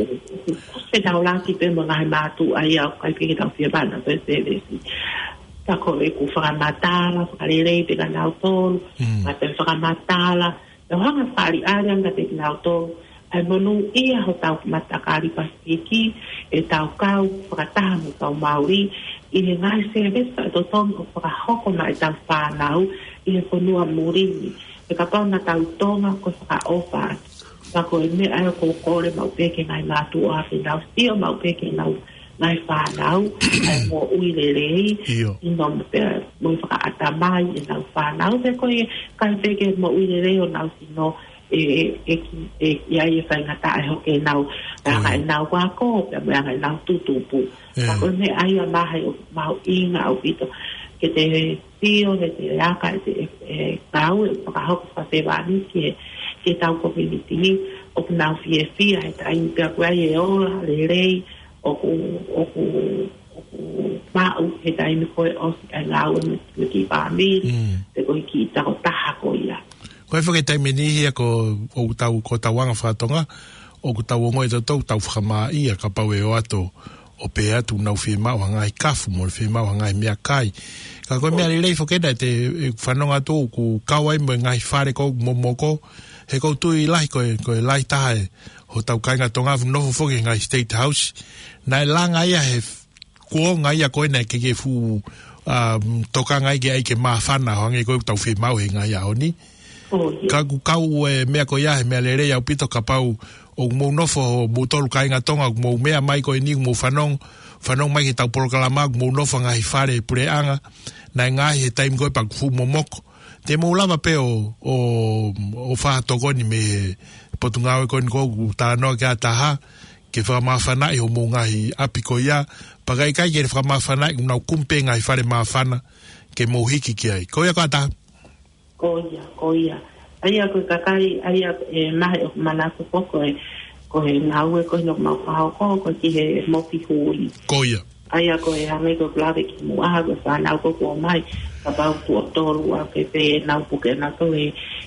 Se tau laki pe mo ngai mātu ai au kai pe ke tau fia bana, pe se vesi. Ta ko e ku whakamatala, whakarelei pe ka nau tōru, ma te whakamatala, e hanga whari arianga te nau tōru, ai monu ia ho tau matakari pasiki, e tau kau, whakataha mo tau mauri, i he ngai se vesa to tonga whakahoko mai tau whanau i he whanua murini. E ka pau na tau tonga ko whakaofa. Ka ko e me aia ko kore mau peke ngai mātu o hape nau. Stio mau peke nau ngai whanau. Ai mo uire rei. I no me pera mo whakaata mai i nau whanau. Pe ko e kai peke mo uire rei o nau sino e e e ia e whai ngata e hoke nau. Anga e nau wako, pe me anga e nau tutupu. Ka koe me aia maha o mau inga au pito ke te tio, ke te reaka, ke te kau, e whakahoko whasewani ke ke tau community o ku nau fie fia e ta inga pia kua e ola, le rei o ku o ku o ku mau e ta inga koe osi ai ngau me ki whamiri te koe ki tako taha ko ia. Koe whaketaimeni hia ko o tau ko tauanga whatonga o ku tau ongo e tau tau whakama ia ka pau e o ato o pe atu nau fie mau hangai kafu mo fie mau hangai mea kai. Ka koe mea lirei whakeda te whanonga tō ku kawai mo ngai whare kou momoko he kou tui lahi koe koe lahi taha e ho tau kainga tonga nofo whoki ngai State House. Nai langa ia he kuo ngai a koe nei ke ke fu toka ngai ke ai ke maa whana hangai koe tau fie mau he ngai a honi. Ka ku kau e mea koe ia he mea lirei au pito ka pau o mou nofo mou tolu kainga tonga o mou mea mai koe ni mou whanong whanong mai ke tau porokalama o mou nofo ngahi whare pure anga na ngahi he taim koe pa kufu momoko te mou lava pe o o, o whahatokoni me potungawe koe niko ku tānoa ke ataha ke whakamawhanai o mou ngahi api ko ia pakai kai ke whakamawhanai unau kumpe ngahi whare mawhana ke mou hiki ki ai koe a kata Koia, koia. Aia koe kakai, aia e mahe o manako poko e koe ngaue koe no mau pahau ko koe ki he mopi hui. Koia. Aia koe hangai koe plave ki mua koe whanau ko ko mai. Ka pau tu o tolu a ke pe nau puke na koe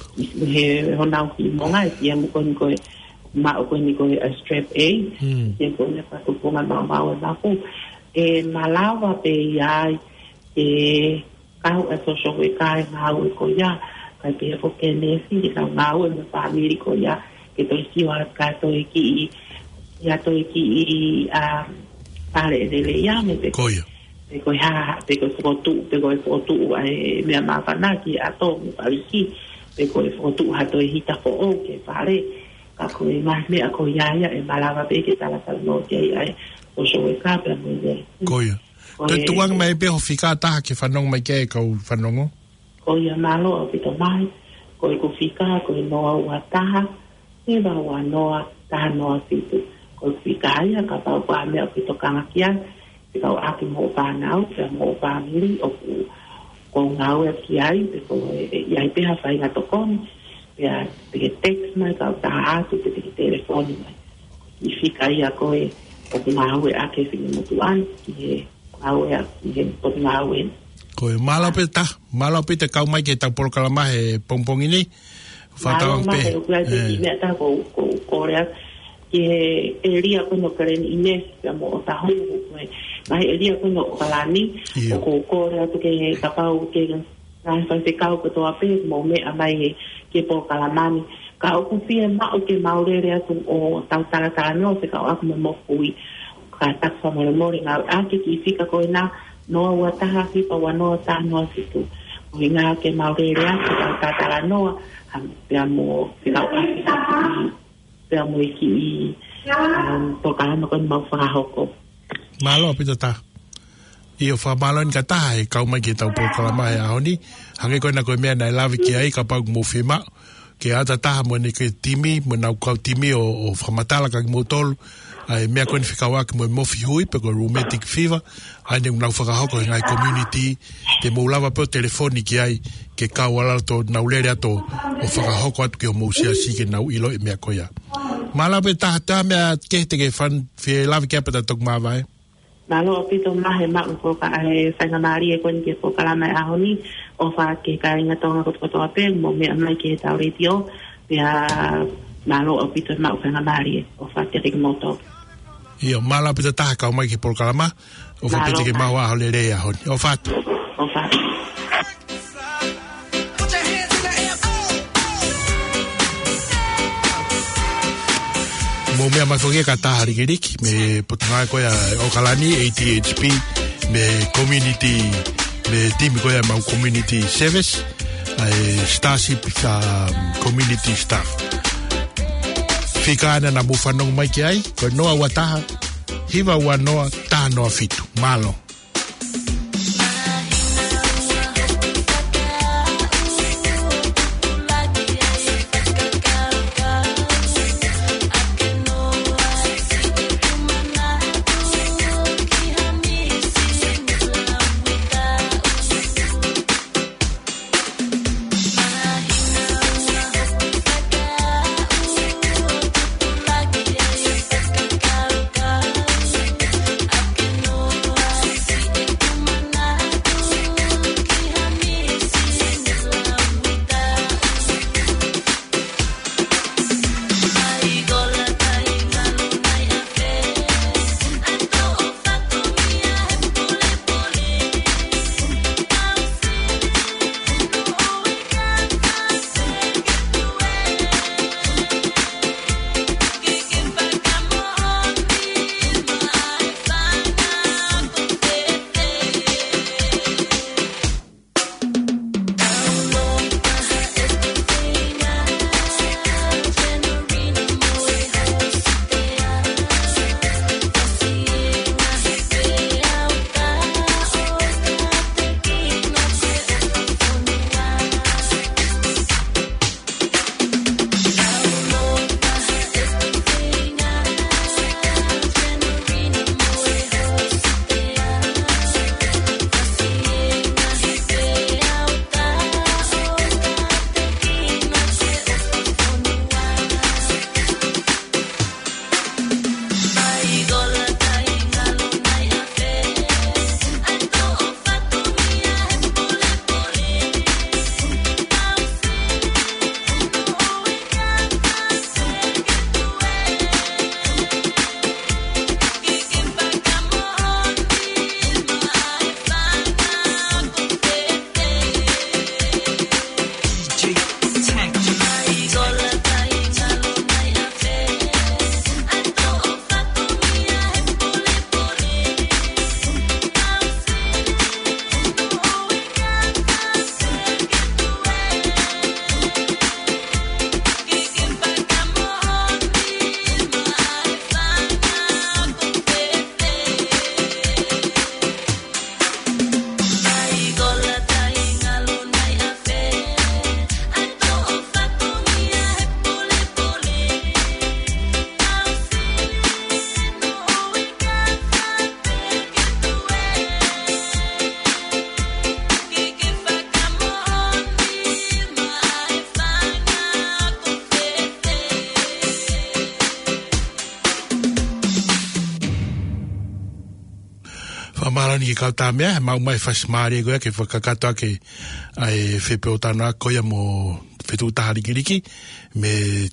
he honau ki monga e tia mu koe koe ma o koe ni koe a strap A. Tia koe ne patu punga mau mau e mapu. E malawa pe iai e kau e so so e kai ngau e ko ya kai pe fo ke ne si ka ngau e ma family ko ya ke to si wa ka to ki ya to ki a pare de le ya me pe ko ya pe ko ha pe ko fo tu pe ko fo tu ai me ma ka na ki a to mu pa ki pe ko fo tu ha to hita fo o ke pare ka ko e ma me a ko ya ya e malava pe ke tala tal no ke ai o so e ka pe mo de ko ya Te tuang mai pe ho fika taha ke whanong mai ke kau whanongo? Ko ia malo o pito mai, ko i ko fika, ko i noa ua taha, e wa ua noa taha noa fitu. Ko i fika ia, ka pau pa mea o pito kangakia, e kau aki mo whanau, pe mo whamiri, o ku ko ngau e ki ai, pe ko i ai peha whai nga tokoni, pe a peke text mai, kau taha atu, pe peke telefoni mai. I fika ia ko e, o ku ngau e ake whini motuan, ki e, au e e pot ngau e ko e malo pe ta malo pe te kau mai ke ta por kala mai pompong ini fatau pe e me ta ko ko korea ke eria ko no karen ines ya mo ta ho ko mai eria ko no kalani ko korea to ke ka pau ke na fa se kau ko to ape mo me amai ke por kala mani ka o ku pie ma o ke maure rea tu o ta ta ta no se ka o mo mo kui ka tak fa mo mori nga ake ki fika ko na no wa ta ha fi pa wa no ta no situ o nga ke maure rea ka ta ta no am pe amo fi ka pe amo ki to ka no ko ma fa ho ko malo pe ta i o fa malo ni ka ta e ka ma ki ta po ka ma ya oni hange ko na ko me na lave ki ai ka pa mo fi ma ke ata ta mo ni ke timi mo na ka timi o o fa matala ka mo tol ai mea koe ni whikawa ki mo mofi hui pe ko rheumatic fever ai ne unau whakahoko ngai community te moulawa pe o telefoni ki ai ke kau ala to naulere ato o whakahoko atu ki o mousia si ke nau ilo e mea koea mala pe taha taha mea ke te ke whan whie lawi kia peta tok maa vai malo pito mahe ma ko ka e sanga mari e kon ke ko kala mai ahoni o fa ke ka inga tonga ko to ape mo me mai ke ta radio pea malo pito ma ko sanga mari o fa ke ke moto Io, mala pita taha kau mai ki por kalama, o fa pita ke maua ho le rea honi. O fatu. O fatu. Mo mea mai whokia ka taha rikiriki, me putungai koia o kalani, A T H P, me community, me timi koia mau community service, starship um, community staff. Fika ana na mufanong mai ki ai, ko noa wataha, hiwa wa noa, taha noa fitu, malo. Whamarani ki kauta mea, mau mai whasmari koia ke whakakatoa ke ai whepeo tana koia mo whetu tahari kiriki me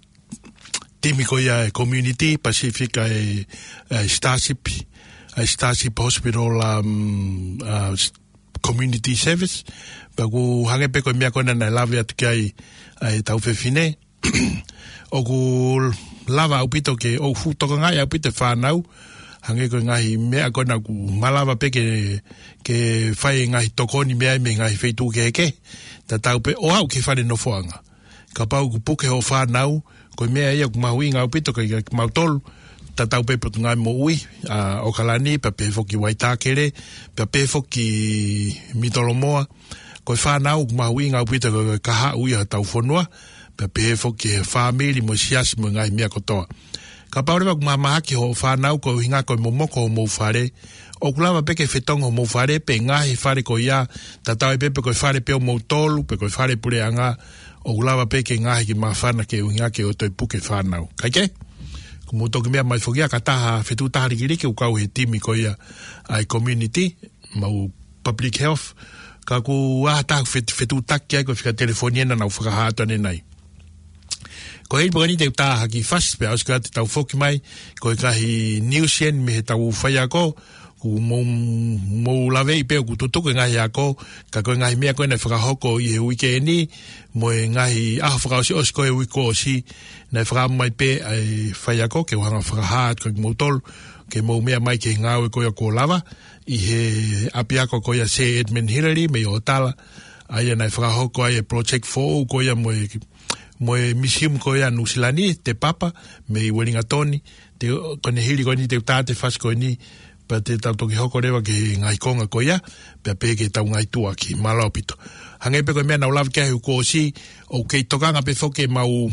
timi koia community Pacific ai Starship ai Starship Hospital um, uh, Community Service pa ku hange pe koe mea koina na lawe atu ki ai ai tau whewhine o ku lava au pito ke o futoka ngai au pito whanau hange koe ngahi mea koina ku malawa pe ke ke whai ngahi tokoni mea me ngahi wheitu ke ke ta tau pe o au ke whare no whoanga ka pau ku puke ho whanau koe mea ia ku mahui ngau pito ke mau tolu ta tau pe potu ngai mo ui uh, o kalani pa pe foki Waitakere pa pe foki Mitolomoa koe whanau ku mahui ngau pito ke kaha ui ha tau whanua pa pe foki family mo siasi mo ngai mea kotoa ka paure ku mamahaki ho whanau ko hinga ko momoko ho mo whare o kulava peke whetongo mo whare pe ngahi whare ko ia ta tau pepe ko whare pe o mo tolu pe ko whare pure anga o kulava peke ngahi ki mawhana ke hinga ke o toi puke whanau kaike ku mo toki mea mai whokia ka taha whetu tahari kirike u kau he timi ko ia ai community mau public health ka ku aha taha whetu taki ai ko whika telefoniena na u whakahata ne nai ko hei bwani te utaha ki fast pe auska te tau foki mai ko i kahi newsien me he tau whai ako ku mou lawe i peo ku tutuku ngahi ako ka koe ngahi mea koe na whakahoko i he wikendi mo e ngahi aha whakaosi osi koe wiko osi na whakamu mai pe ai whai ako ke wahanga whakahat koe mou tolu ke mou mea mai ke ngāwe koe ko lava i he api ako koe a se Edmund Hillary me o tala ai na whakahoko ai project four koe a mo e mo e misium ko ia nusilani te papa me i Wellingtoni te kone hiri ko ni te tate fas ko ni pa te tau toki hoko rewa ke ngai konga ko ia pe pe ke tau ngai tua ki malaopito hange pe ko mea na ulav ke hu ko si o ke tokanga pe foke mau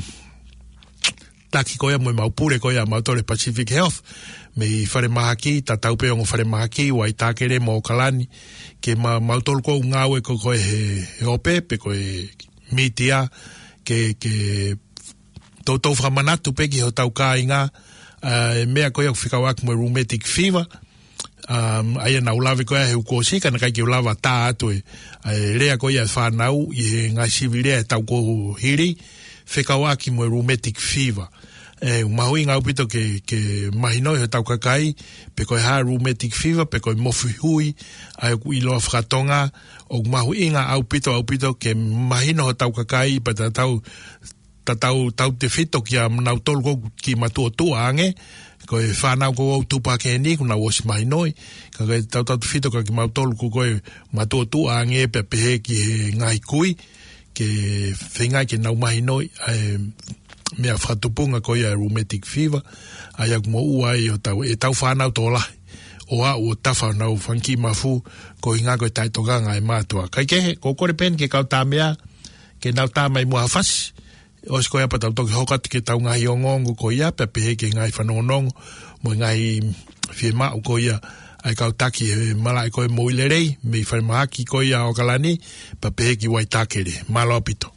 taki ko ia mo mau pure ko ia mau tore Pacific Health me i whare mahaki ta tau pe o whare mahaki Waitakere mo Kalani ke ma mau tolu ko ngawe ko ko he he ope pe ko e mitia ke ke tau tau whamanatu peki ho tau ka inga uh, mea koia whikau aku mo rheumatic fever um, aia na ulawe koia he ukosi kana kai ke ulawa tā atu e uh, rea koia whanau i he ngai sivi rea tau ko hiri whikau aki mo rheumatic fever e uh, mahui ngau pito ke, ke mahinoi ho tau kakai pe koe ha rheumatic fever pe koe mofi hui ai ku iloa whakatonga o mahu inga au pito au pito ke mahino ho tau kakai pa ta tau ta tau tau te fito ki a nau tolu ki matua tua ange ko e whanau ko au tupa ke ni kuna wosi mahinoi ka koe tau tau te fito ka ki mau tolu ko koe matua tua ange pe pehe ki he ngai kui ke whengai ke nau mahinoi e mea whatupunga ko ia rheumatic fever ai aku mo ua e o tau e tau whanau tō lahi o a o tafa nau whanki mafu ko hinga koe tai tokanga e mātua. Kai kehe, ko kore pen ke kau tā mea, ke nau tā mai mua hawhasi, o si koe apa tau toki hokati ke tau ngahi ongongo ko ia, pe pehe ke ngai whanongonongo, mo ngahi whie mau ko ia, ai kau taki e malai koe mo ilerei, me i whare mahaki ko ia o Kalani, pe pehe ki Waitakere, malo apito.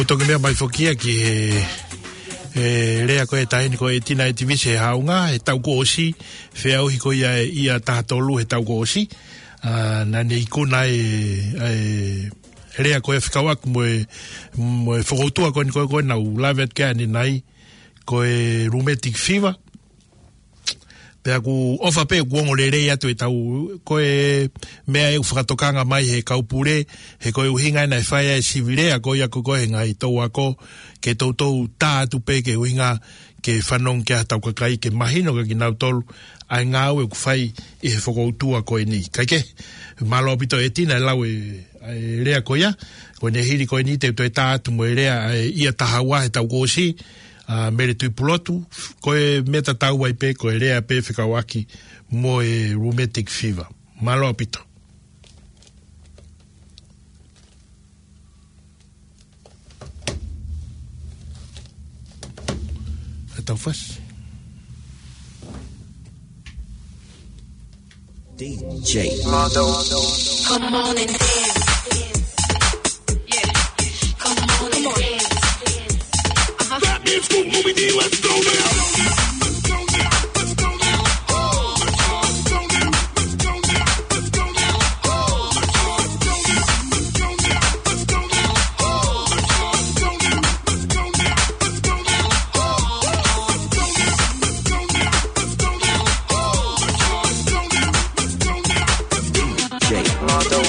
toke mea mai fokia ki e e rea koe taini koe tina e tivise haunga e tau ko osi fe au hiko ia ia tahatolu e tau ko osi uh, na ne ikuna e, e rea koe whikawak mo e mo e whakoutua koe ni koe koe nau lavet kia ni nai koe rheumatic fever pea ku ofa pe kuongo le rei atu e tau koe mea e whakatokanga mai he kaupure he koe uhinga na e whaia e sivirea koe ako koe ngai tau ako ke tau tau tā atu pe ke uhinga ke whanong ke atau kakai ke mahino ka ki nau tolu ai ngau e ku whai i he whakoutua koe ni kaike malo pito e tina e lau e, e rea koe ia koe ne hiri koe ni te toi tā atu mo e rea e, ia tahawa he tau kosi Uh, mere tui pulotu, koe meta tau ai pe, koe rea pe whikawaki mo e rheumatic fever. Malo apito. E tau whas. D J Mondo. Come on and dance. Yeah. Come on and dance. It's cool, movie D, let's go now. Let's go now, let's go now. Oh, let's go, let's go now. Let's go now, let's go now. Oh, let's go, let's go now. Let's go now, let's go now. Oh, let's go, let's go now. Let's go now, let's go now. Oh, let's go now, let's go now. Let's go now. Oh, let's go, let's go now. Let's go now, let's go now. D J Mondo.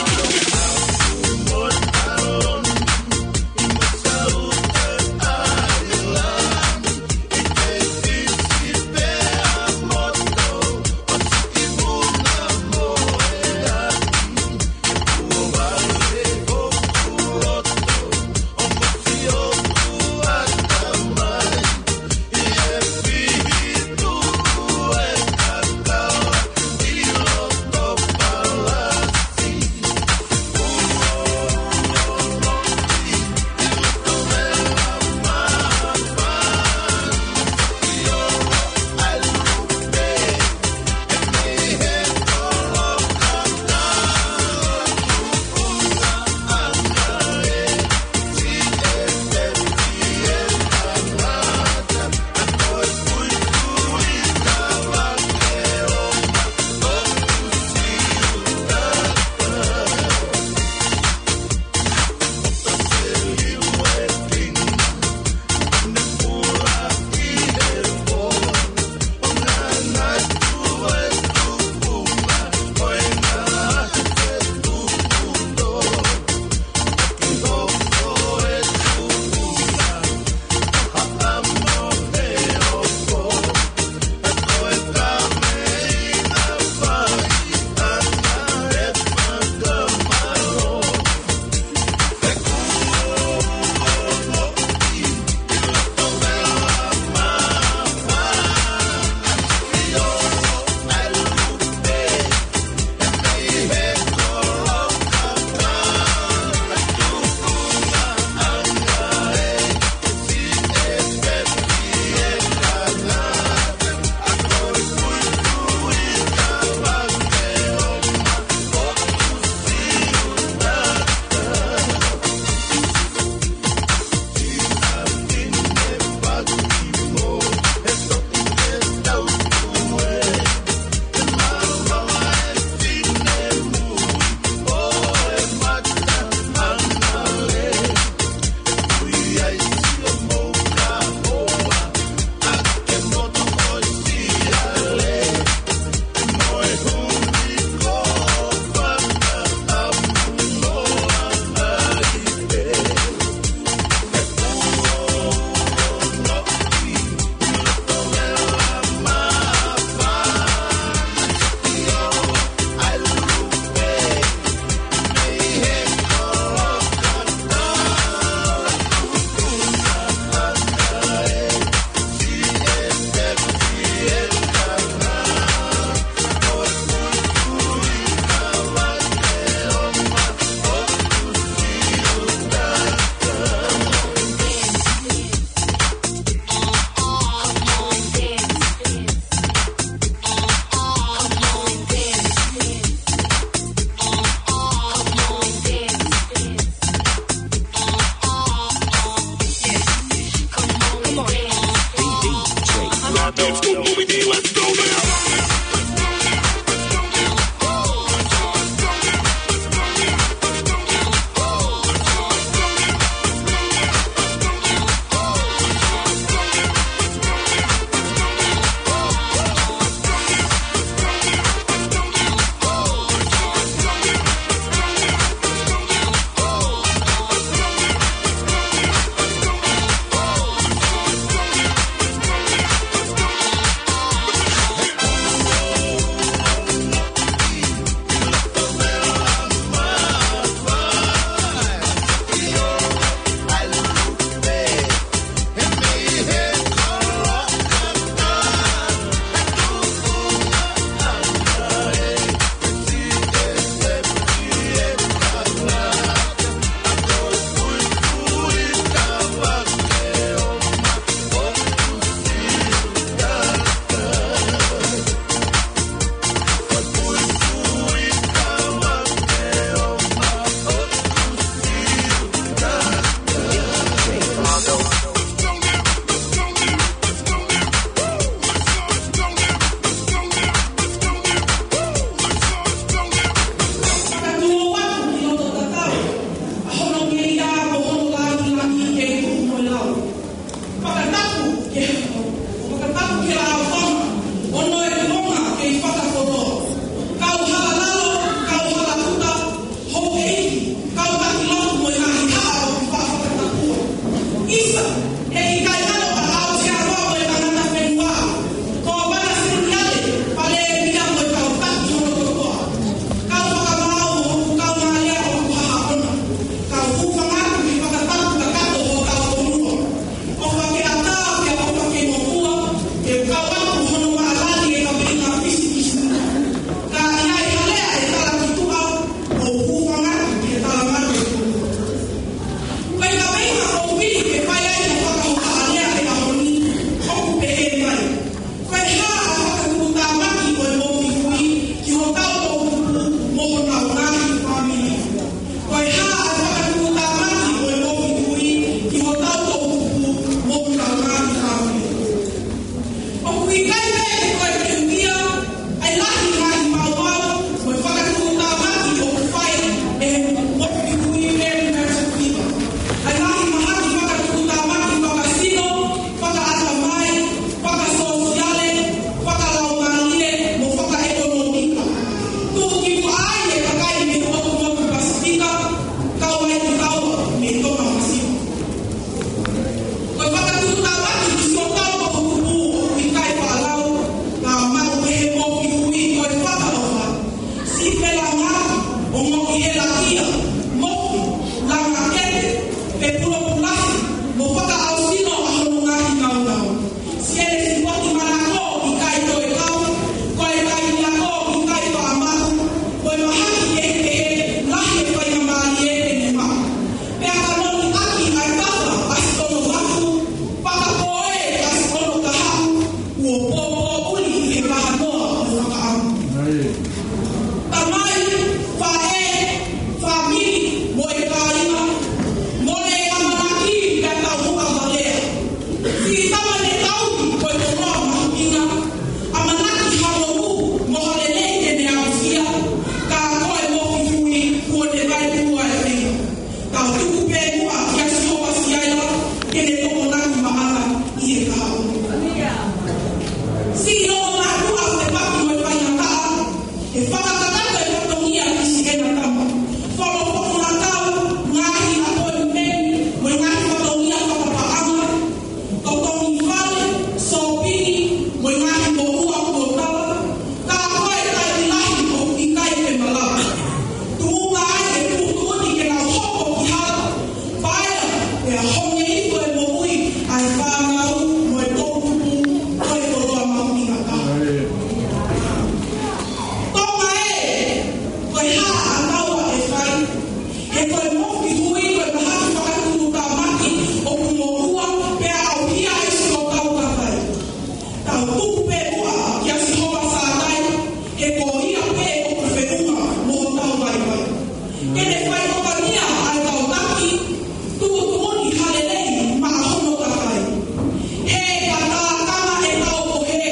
He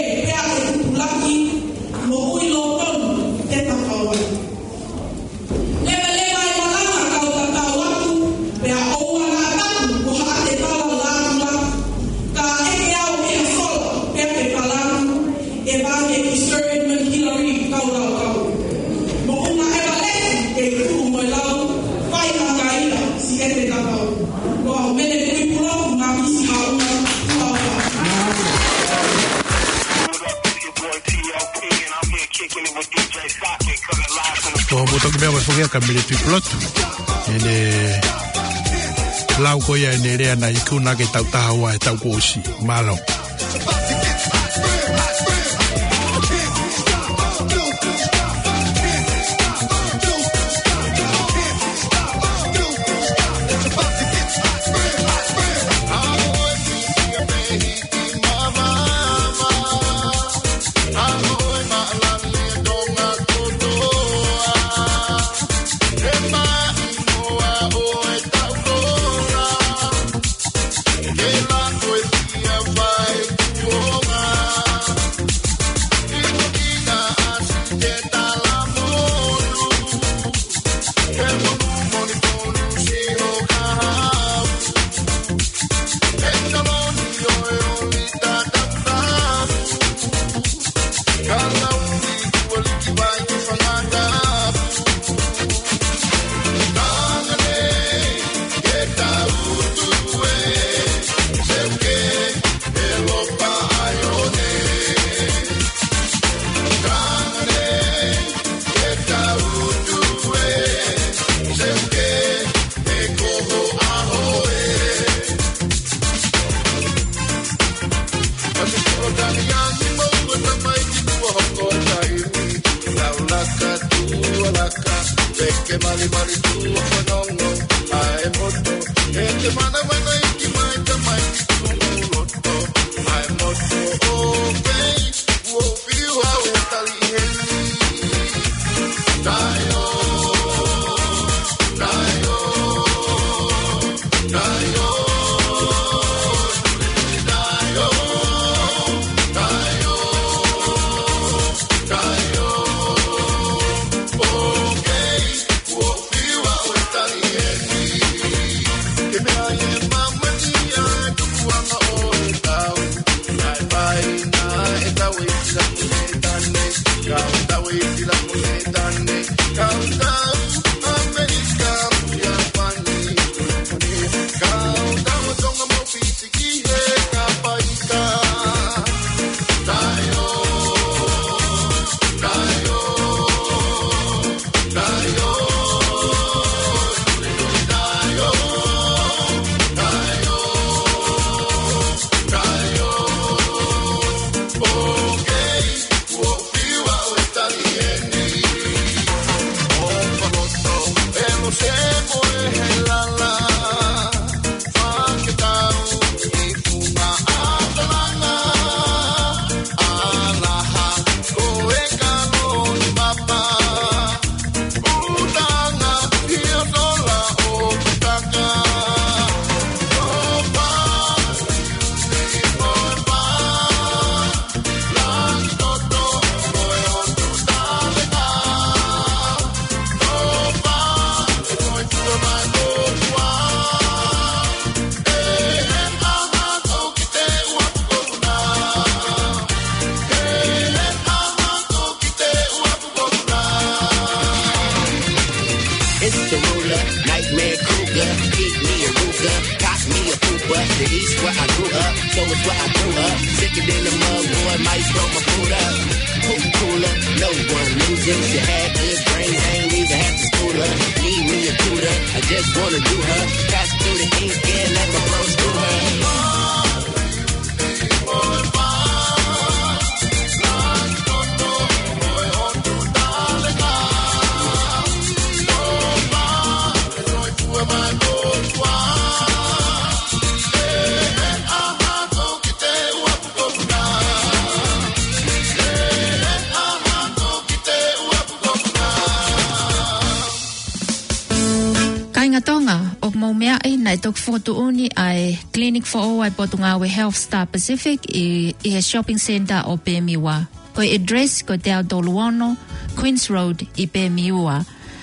O mo toki mea mafongia ka mele tui plotu. Ene lau koia ene rea na ikuna ke tau taha wa e tau kōsi. Malo. Tok foto uni ai clinic for all ai Potungawe Health Star Pacific i i shopping center o Pemiwa. Ko address ko Te Doluono, Queens Road i Pemiwa.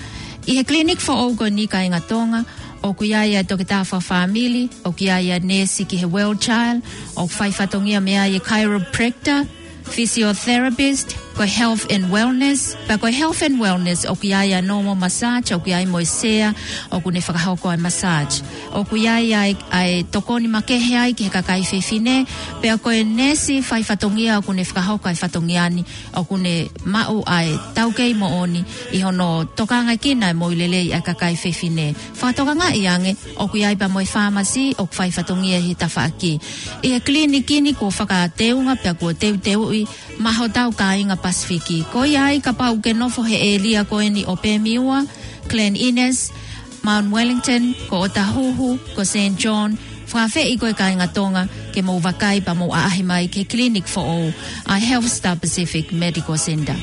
I clinic for all ko ni ka ingatonga o kuya to kita fa family o kuya nesi ki well child o fai fatongia mea chiropractor, physiotherapist, ko health and wellness pa ko health and wellness o ku ia normal massage o ku ia moisea o ku ne whakahau ko ai massage o ku ia ai ai tokoni makehe ai ki ka kai fefine pe ko nesi fai fatongia o ku ne whakahau ko ai fatongiani o ku ne mau ai taukei mo oni i hono tokanga kina mo ilele ai ka kai fefine fatokanga iange o ku ia ba mo pharmacy o fai fatongia hi tafaki e kliniki ni ko whaka teunga pe ko teu teu i maho tau ka inga Pasifiki. Ko iai ka pau ke nofo he elia ko eni o Pemiua, Glen Innes, Mount Wellington, ko Otahuhu, ko Saint John, whawhe i koe ka inga tonga ke mo wakai pa mo aahi mai ke Clinic for All, a Health Star Pacific Medical Center.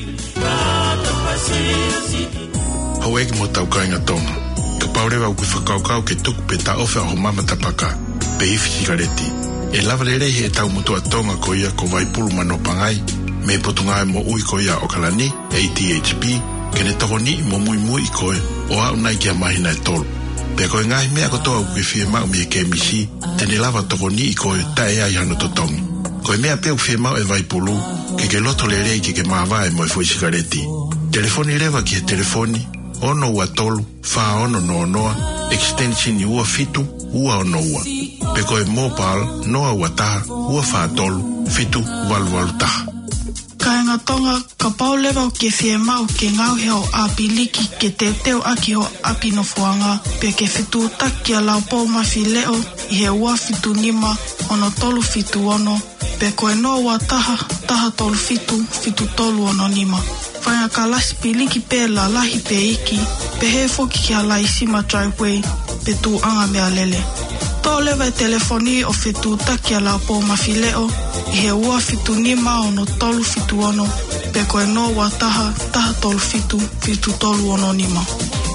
Hawe ki mo tau ka inga tonga. Ka pau rewa u ki whakaukau ke tuku pe ta ofe aho mama tapaka, pe ifi sigareti. E lava lere he tau mutua tonga ko ia ko waipulu mano pangai, me potunga mo ui ko ia o kalani, A T H P, ke ne toko ni mo mui mui koe, o au nai kia mahina e tolu. Pe koe ngahi mea kotoa uke fie mau mi e ke misi, tene lava toko ni koe ta e ai hano totongi. Koe mea peu fie mau e vaipulu, ke ke loto le rei ke ke maavae mo e fui sigareti. Telefoni rewa ki he telefoni, ono ua tolu, faa ono no noa, extension i ua fitu, ua ono ua. Pe koe mobile, noa ua taha, ua faa tolu, fitu, walu walu taha. Ka inga tonga, ka pau lewa o ke fie mau ke ngau heo a piliki ke te teo aki ho api no fuanga, pe ke fitu taki a lau pau mafi leo i he ua fitu nima ono tolu fitu ono, pe koe no ua taha, taha tolu fitu, fitu tolu ono nima. Whainga ka lasi piliki pe la lahi pe iki, pe he foki ki a la isima driveway, pe tu anga mea lele. Tō lewa e telefoni o fitu taki a lau pau mafi leo, i he ua fitu nima ono tolu fitu ono, pe koe no wa taha, taha tolu fitu, fitu tolu ono nima.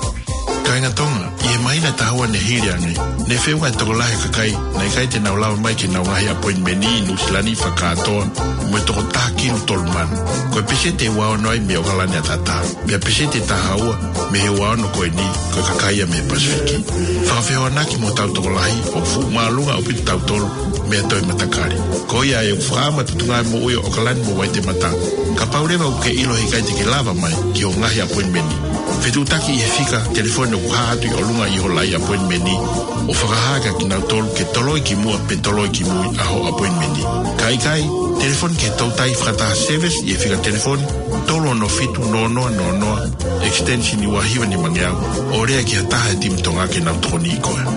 Ka inga tonga, i e maina tahua ne hiriangi, ne whewha e toko lahe kakai, na i kai te nau lawa mai ki nau ngahi appointmenti i nusilani whakatoa, mo e toko taha kinu tolu manu. Koe pese te wao noi me o kalani a tata, mea pese te taha ua, me he wao no koe ni, koe kakai a me Pasifiki. Whakawhewa naki mo tau toko lahi, o fu maalunga o pitu tau tolu, mea toi matakari. Ko ia e whaama tutunga mo uio o kalani mo waite mata. Ka paurewa uke ilo he kai te ke lava mai, ki o ngahi appointmenti. Whetutaki i he fika, telefone o kuhaatu i o lunga i ho lai appointmenti, o whakahaka ki nau tolu ke toloi ki mua pe toloi ki mui a ho appointmenti. Kai kai, telefone ke tautai whakataha service i he fika telefone, tolo no fitu no noa no noa, extension i wahiwa ni mangeau, o rea ki hataha e timtonga ke nau toni i koe.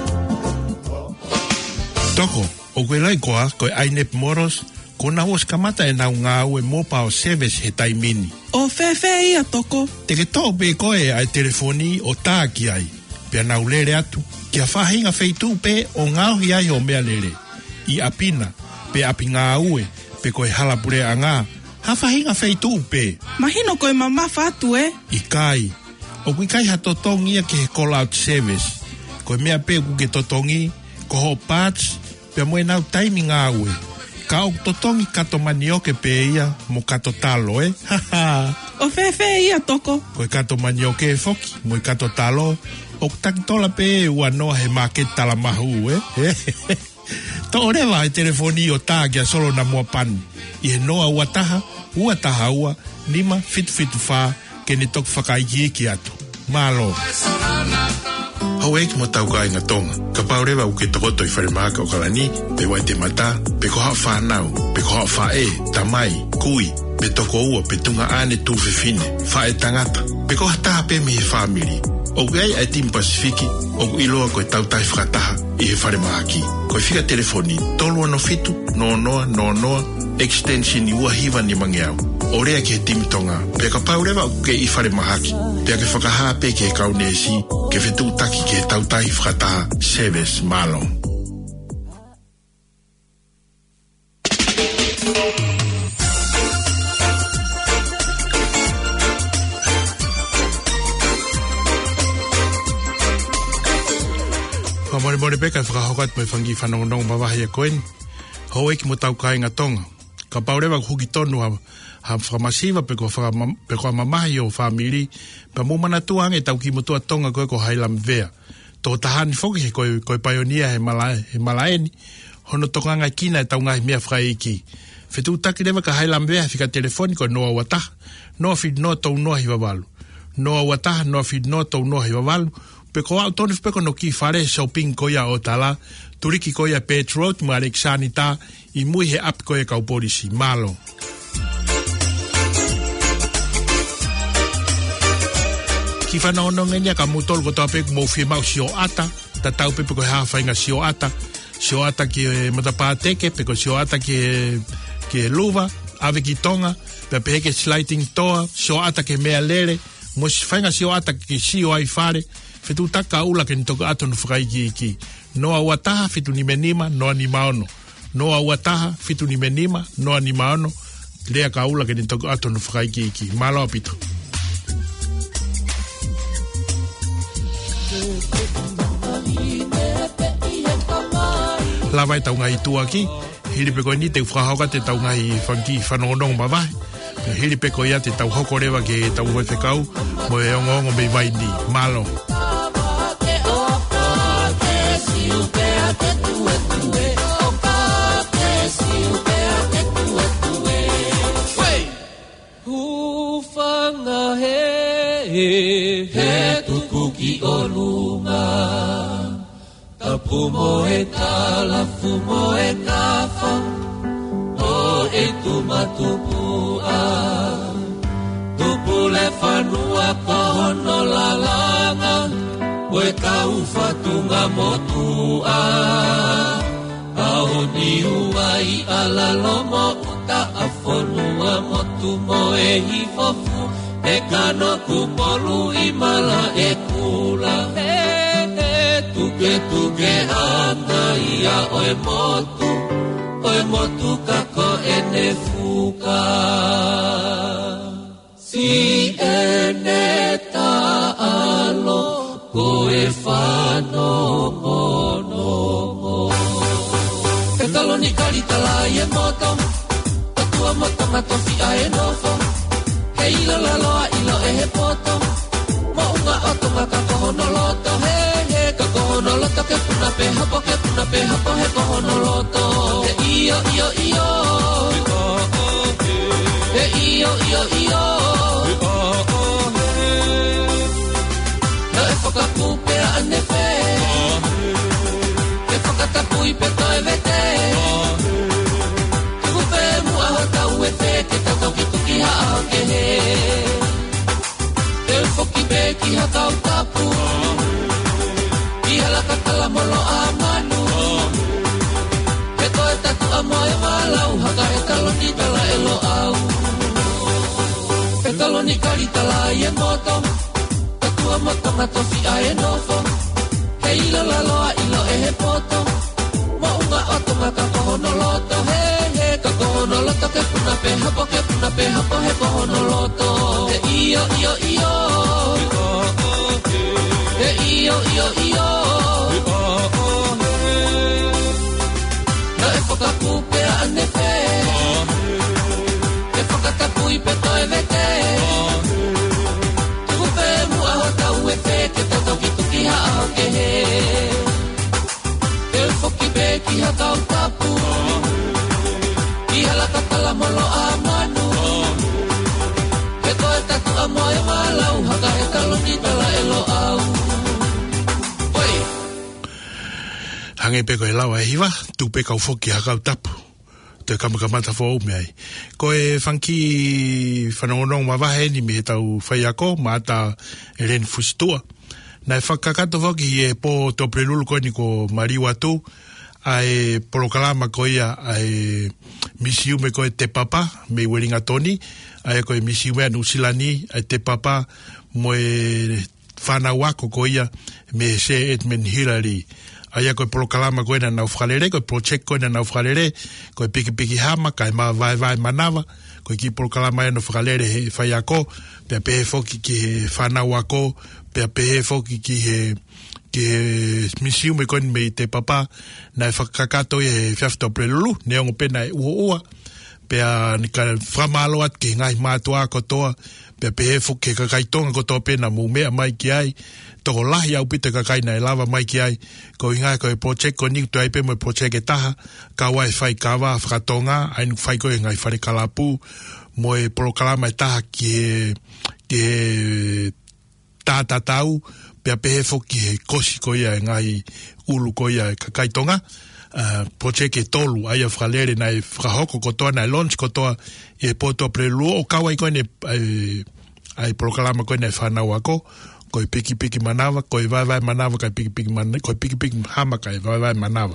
Toko, o koe lai koa, koe Ainep Moros, ko na hos kamata e nau ngā ue mopao service he taimini. O whewhe ia toko. Te ke tō pe koe ai telefoni o tā ki ai. Pea nau lere atu. Kia whahinga wheitu pe o ngāuhi ai o mea lere. I apina, pe api ngā ue, pe koe halapure a ngā. Ha whahinga wheitu pe. Mahino koe mama whatu e? I kai. O kui kai ha totongi a ke he call out service. Koe mea pe ku ke totongi, ko ho parts, pe moe nau taimi ngā ue. Ka o totongi kato manioke pe ia mo kato talo, eh? O whewhe ia toko. Koe kato manioke e foki, mo i kato talo, o takitola pe ua noa he market tala mahu, eh? To orewa e telefoni o tā kia solo na mua pani. I he noa ua taha, ua taha ua, nima fitu fitu wha, ke ne toku whakaiki eki atu. Malo. Hau eki mo tau ka inga tonga. Ka paurewa uke tokoto i wharemaka o kalani, pe wai te mata, pe ko hao whanau, pe ko hao whae, tamai, kui, pe toko ua, pe tunga ane tu whiwhine, whae tangata, pe ko hataha pe mi he whamiri. O gai ai Team Pasifiki, o iloa koe tautai whakataha i he wharemaki. Koe whika telefoni, tolua no fitu, no noa, no noa, extension i ua hiwa ni mangeau. O rea ke he timitonga, pe ka paurewa uke i wharemahaki, pe ke whakaha pe ke he kaunesi, ke whetu taki ke he tautai whakataha, service malo. Mare mare peka e whakahokat mai whangi whanongonong mawahi a koen. Hau eki mo tau kai ngā tonga. Ka paurewa huki tonu ha, ha whakamasiva pe ko mamahi o whamiri. Pa mo mana tuang e tau ki mo tua tonga koe ko hailam vea. Tō tahani whoki he koe, koe paionia he, mala, he malaeni. Hono toka ngai kina e tau ngai mea whakaiki. Fetu taki lewa ka hailam vea fika telefoniko noa wataha. Noa fid noa tau noa hiwa walu. Noa wataha noa fid noa tau noa hiwa walu. Peko au tonu peko no ki fare shopping koia o tala. Turiki koia petrol ma Alexani ta i mui he api koia kau polisi. Malo. Ki whana ono ngenia ka mutol ko tau peku mo fie mau sio ata. Ta tau pepe ko haa whainga sio ata. Sio ata ki e matapateke, peko sio ata ki e, ki e luva, ave ki tonga, pe peke sliding toa, sio ata ki mea lere, mo si whainga sio ata ki sio ai whare, fetu taka ula ke nitoko ato no whakai ki ki. Noa wataha fitu ni menima, noa ni maono. Noa wataha fitu ni menima, noa ni maono, lea ka ula ke nitoko ato no whakai ki ki. Malo apito. Lawai tau ngai tua ki, hiri peko ni te whahoka te tau ngai whanki whanonong mawai. Hiri peko ia te tau hokorewa ke tau hoi whekau, mo e ongo ongo mei vai ni, malo. Hufanga he, he tuku ki o lunga. Tapumo e tala, fumo e kafa, o e tumatupu a. Tupu le whanua kohono lalanga, o e kau whatunga motu a. Ao ni uai ala lomo uta a whanua motu mo e hifofu, e kano kupolu i mala e kula. Tuke tuke anda ia oe motu, oe motu kako ene fuka. Si ene taalo, koe whano mono. Ke talo ni karitala i e moto, tatua moto ngato fia e nofo. He ilo laloa ilo e he poto, mo unga oto ngaka kohono loto he. Kohono loto ke puna pe hapo ke puna pe hapo he kohono loto. He iyo iyo iyo. He iyo iyo iyo. No e foka pupe a ane fe. Ke foka tapui pe to e vete. Ke kupe mua hota ue fe ke tato ki tuki ha aho ke he. Ke foki be ki ha kau tapu. Ihala katala molo a manu. Peto e tatu a moe walau. Haka e taloni tala e lo au. Petaloni karitala i e moto. Tatu a moto ngato fia e nofo. He ilo laloa ilo e he poto. Mo unga oto ngaka kohono loto. He he ka kohono loto ke puna pe hapo ke puna pe hapo he kohono loto. He iyo iyo iyo. He iyo iyo iyo. No e foka pupe a ane fe. E foka tapui pe to e vete. Te kupe mua hota ue fe ke tato ki tuki ha aho ke he. E foki be ki ha kau tapu. Ihala katala molo a manu. E to e tatu a moe walau. Haka e taloni tala e lo au. Hange peko e lawa e hiwa, tu peka ufoki hakau tapu. Te kamakamata fo ume ai. Ko e whanki whanongonong mawahe ni me he tau whaiako, ma ata e ren fusitua. Na e whakakato foki e po to prelulu koe ni ko mariwa tu, a e polokalama ko ia a e misiume ko e te papa, me weringa toni, a e ko e misiume anu silani, a e te papa mo e whanawako ko ia, me se Edmund Hillary. Aia koe polokalama koe na nau whalere, koe project koe na nau whalere, koe piki piki hama, kai maa vai vai manawa, koe ki polokalama e no whalere he whai ako, pia pehe foki ki he whanau ako, pia pehe foki ki he, ki he misiume koe me te papa, na e whakakato e he whiawhito prelulu, neongo pena e ua ua, pea ni ka whamalo at ki ngai mātua kotoa, pea pehe fuke ka kaitonga kotoa pena mu mea mai ki ai, toko lahi au pita ka kaina e lava mai ki ai, ko ingai ko e project ko ni tu ai pe mo project e taha, ka wai whai kawa whakatonga, ai nuk whai ko e ngai whare kalapu, mo e proklama e taha ki e, ki e tātatau, pea pehe fuki he kosi ko ia e ngai ulu ko ia e ka kaitonga, Uh, project e tolu ai a whalere na e whahoko kotoa na e launch kotoa e poto prelu o kawa i koe ne ai proklama koe ne whanau ako koe piki piki manawa koe vai vai manawa koe piki piki manawa koe piki piki hama koe vai vai manawa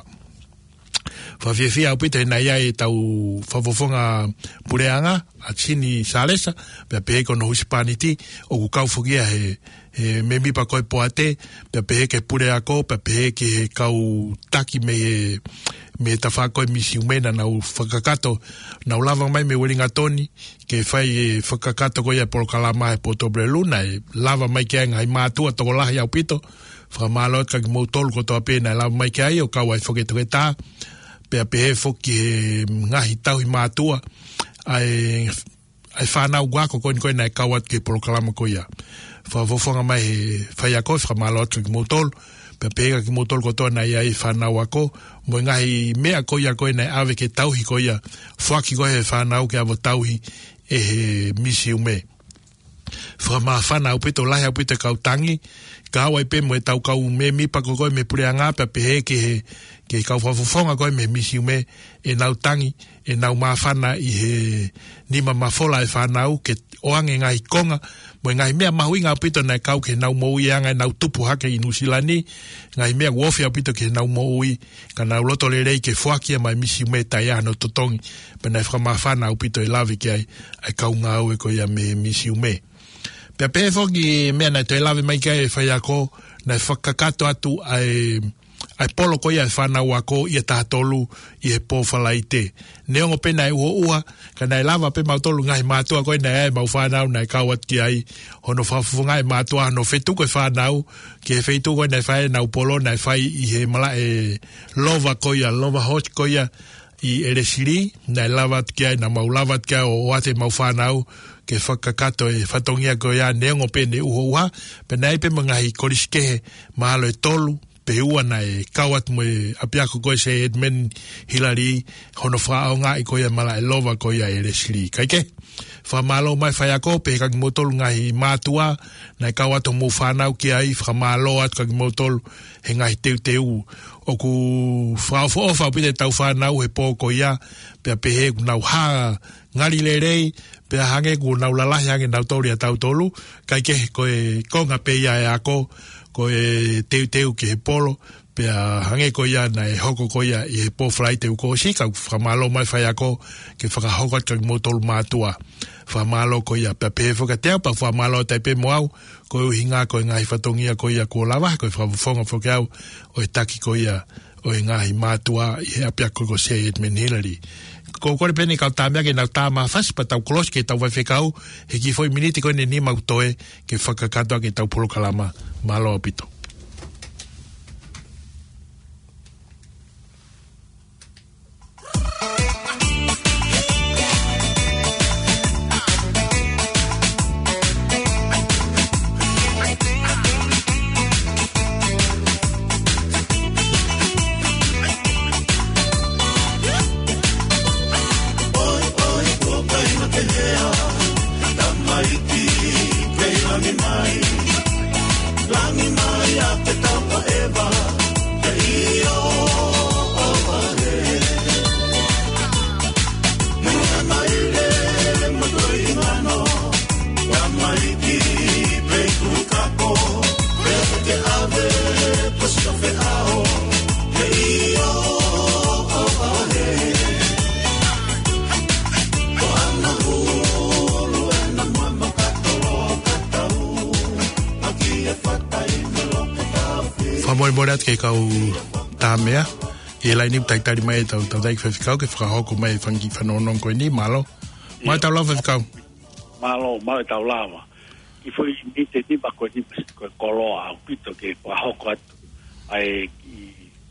whawhiawhia au pita na ia e tau whafofonga pureanga a chini salesa pia pehe kono husipaniti o ku kau fugia he he me mipa koe poate, pia pehe ke pure ako, pia pehe ke he kau taki me he, me tawha koe misi umena nau whakakato, nau lava mai me wiringa toni, ke whai e whakakato koe e porokalama e poto breluna, e lava mai ke ngai mātua toko lahi au pito, whamalo ka ki mautolu kotoa pēna e lava mai ke ai, o kau ai whaketoke tā, pia pehe whoki he ngahi tauhi mātua, ai, ai whanau guako koe ni koe na e kau at ke porokalama koe ia. Whafofonga mai he whai ako, whamalo atu ki motol, pe pega ki motol kotoa na ia i whanau ako, mo ngahi mea ko ia koe na awe ke tauhi ko ia, whaki koe he whanau ke awo tauhi e he misi ume. Whama whanau pito lahi au pito kau tangi, ka awa i pe mo e tau kau me mipa ko koe me pure anga, pe pehe ke he, ke kau whafofonga koe me misi ume, e nau tangi, e nau mawhana i he nima mafola e whanau, ke oange ngahi konga, mo ngai mea mahui ngā pito nei kau ke nau moui anga nau tupu hake i Nusilani, ngai mea wofi au pito ke nau moui, ka nau loto le rei ke fuakia mai misi me tai ano totongi, pe nei whamawhana au pito i lavi ke ai, ai kau ngā au e ko ia me misi me. Pea pehe foki mea nei to e lavi mai ke ai e whai ako, nei whakakato atu ai, ai polo ko ia e whanau ako i e tātolu i he pōwhala i te. Neongo pena e ua ua, ka nei lava pe mautolu ngai mātua koe nei e mau whanau nei kauat ki ai, hono whafufunga e mātua no whetu koe whanau, ki he whetu koe nei whae nau polo nei whai i he mala e lova ko ia, lova hot ko ia i ere siri, nei lava ki ai, na mau lava ki ai o ate mau whanau, ke whakakato e whatongia ko ia neongo pene ua ua, pe nei pe mangahi koriskehe mahalo e tolu, pe ua na e kawat mo e apiako koe se Edmund Hillary hono whaao ngā i koe mala e lova koe e resiri. Kaike? Whamalo mai whaiako pe kaki motolu ngahi mātua na e kawato mō whanau ki ai whamalo at kaki motolu he ngahi teu teu. O ku whao whaofa pite tau whanau he pō koe ia pe a pehe ku nau haa ngari le rei pe a hange ku nau lalahi hange nau tori a tau tolu. Kaike koe konga pe ia e ako ko e teu teu ki he polo, pe a hange ko ia na e hoko ko ia i he po frai teu ko si, ka whamalo mai whai ako ke whakahoko ka motolu mātua. Whamalo ko ia, pe a pehe whakatea, pa whamalo tai pe mo au, ko e hinga ko e ngahi whatongia ko ia ko lava, ko e whafonga whakau, o e taki ko ia, o e ngahi mātua, i he apiako ko se Edmund Hillary. Ko kore pene kau tāmea ke nau tāma whas, pa tau kolos ke tau whawhekau, he ki foi miniti koe ne ni mau toe ke whakakatoa ke tau polokalama malo apito. Moi morat ke kau tāmea, e lai ni tai tari mai tau tau daik whawhikau ke whakahoko mai whangi whanonong koe ni, malo. Mai tau lau whawhikau? Malo, mai tau lawa. I fui ni te nipa koe ni koe koroa au pito ke whakahoko atu. Ai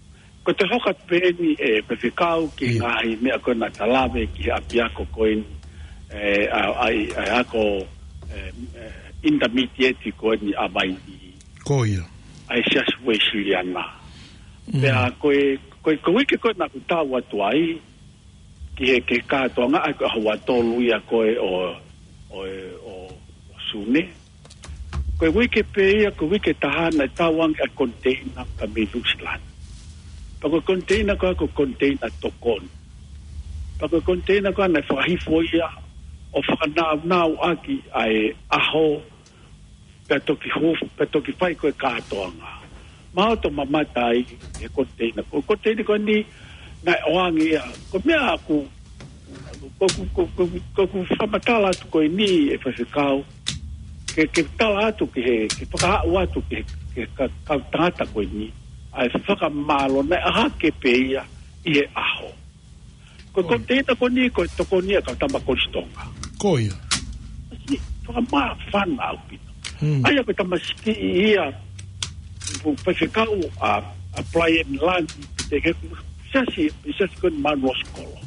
ko te hoka peni e pefekau ki ngai mea ko na talave ki apiako ko ni e ai ai ako intermediate ko ni abai ko ia ai sia we siliana pea ko ko ko wiki ko na kuta wa tuai ki ke ka to nga ko wa to luia ko o o o sune ko wiki pe ko wiki tahana tawang a container ka Milusland pa ko container ko ko container tokon pa ko container ko na fahi foia o whakanau nau aki ai aho pe toki huf, pe toki whai koe kātoanga. Mao to mamatai e container. Ko container ko ni ngai oangi ia. Ko mea aku ko ko ko ko ko whamatala atu koe ni e whawhikau. Ke ke tala atu ke he, ke whakaau atu ke ke kau tangata koe ni. Ai whakamalo nai aha ke peia i e aho. Ko container ko ni ko toko ni ka tama kolistonga. Ko ia. Si, whakamaa whana au pita. Ai ako tamasiki ia whawhikau a apply in land te ke sasi sasi kon manos kolo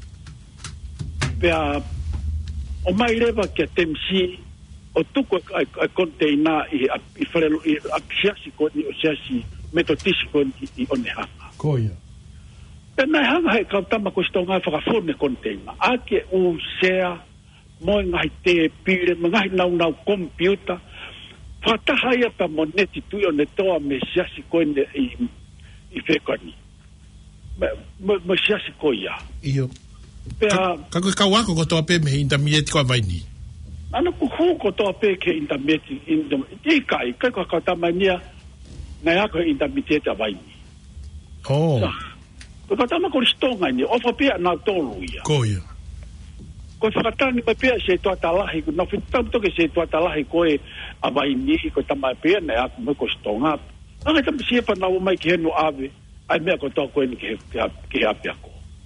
pea o mai leva ke temsi o tuku a container i i frelo i a sasi kon o sasi metotisi kon i onehanga koia pena hanga he kau tama kostonga whakafone container ake u sea mo ngai te pire ngai nau nau computer Fatahaya pa moneti tu yo netoa me siasi koine i i fekani. Me me siasi koia. Iyo. Pea ka ka ka wako ko toa pe me intermediate ko vai ni. Ana ku hu ko toa pe ke intermediate in the kai ka ka ka tamania na ya ko intermediate vai ni. Oh. Ko ka tama ko stonga ni ofa pe na tolu ia. Koia. Ko whakatani pa pia se toa talahi, ko na whitam toke se toa talahi koe a mai ni, ko tamai pia na aku me ko stonga. Anga tam sia pa nao mai ki henu ave, ai mea ko toa koe ni ki hape ako.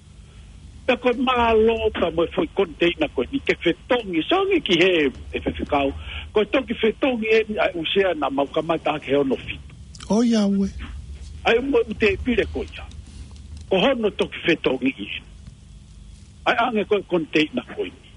Pea koe malo pa mo foi container koe ni ke whetongi, sangi ki he e whewhikau, ko toki whetongi e ni ai usea na maukamata ke hono fitu. O ia ue. Ai mo te pire koe ia. Ko hono toki whetongi i he. Ai ange koe container koe ni.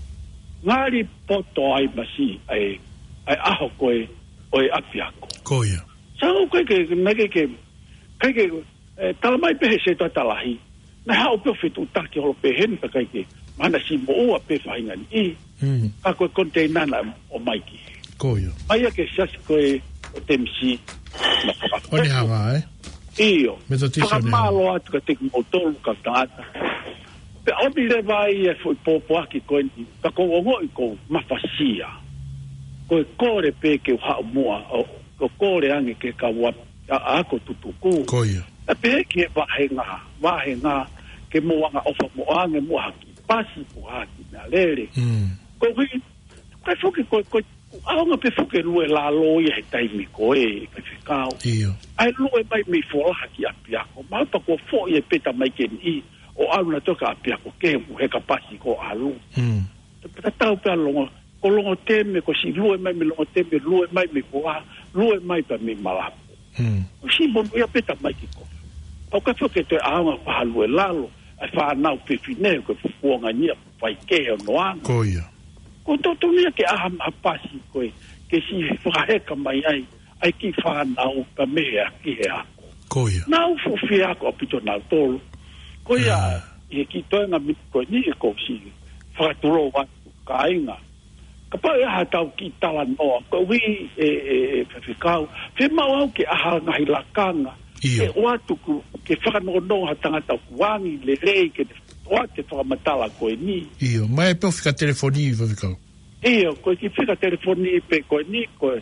Ngari poto ai masi ai ai aho koe oi apiako. Koia. Sao koe ke nage ke kai ke talamai pehe se toa talahi. Na hao peo fitu taki holo pehen pa kai ke mana si mo ua pe whainga ni i. Ka koe container na o maiki. Koia. Aia ke siasi koe o temsi na whakako. Oni hawa, eh? Iyo. Metotisi oni hawa. Whakamalo atu ka teki motolu ka tangata. Pe omi le vai e foi popo aki koe ni, ka ko ongo i ko mafasia. Koe kore pe ke hao mua, ko kore ange ke ka wa a ako tutuku. Koia. E pe ke wahe ngā, wahe ngā, ke moanga ofa mo ange mua haki, pasi po haki na lere. Ko hui, koe fuke koe, koe, aonga pe fuke lue la loi he taimi koe, ke whikao. Iyo. Ai lue mai mi fola haki api ako, maupa ko fo i e peta mai ke ni o alu na toka apia ko kemu he kapasi ko alu. Mm. Pata tau pia longo, ko longo teme, ko si lue mai me longo teme, lue mai me koa, lue mai pa me malapu. Mm. O si monu ia peta mai ki ko. Au ka fo ke te aonga pahalue lalo, ai whanau pefine, ko fuonga nia, whai kehe o noanga. Koia. Ko toto nia ke aha mapasi koe, ke si whaheka mai ai, ai ki whanau pa mehe a ki he ako. Koia. Nau fufi ako apito nau tolu. Ko ia, i ki toenga mi koe ni e kou si, whakaturo watu ka inga. Ka pa e aha tau ki tala noa, ko wi e whewhikau, whi mau au ke aha ngahi lakanga, e watu ke whakanoa noa tangata kuwangi, le rei, ke wate whakamatala koe ni. Iyo, mai e peo whika telefoni i whewhikau. Iyo, koe ki whika telefoni pe koe ni, koe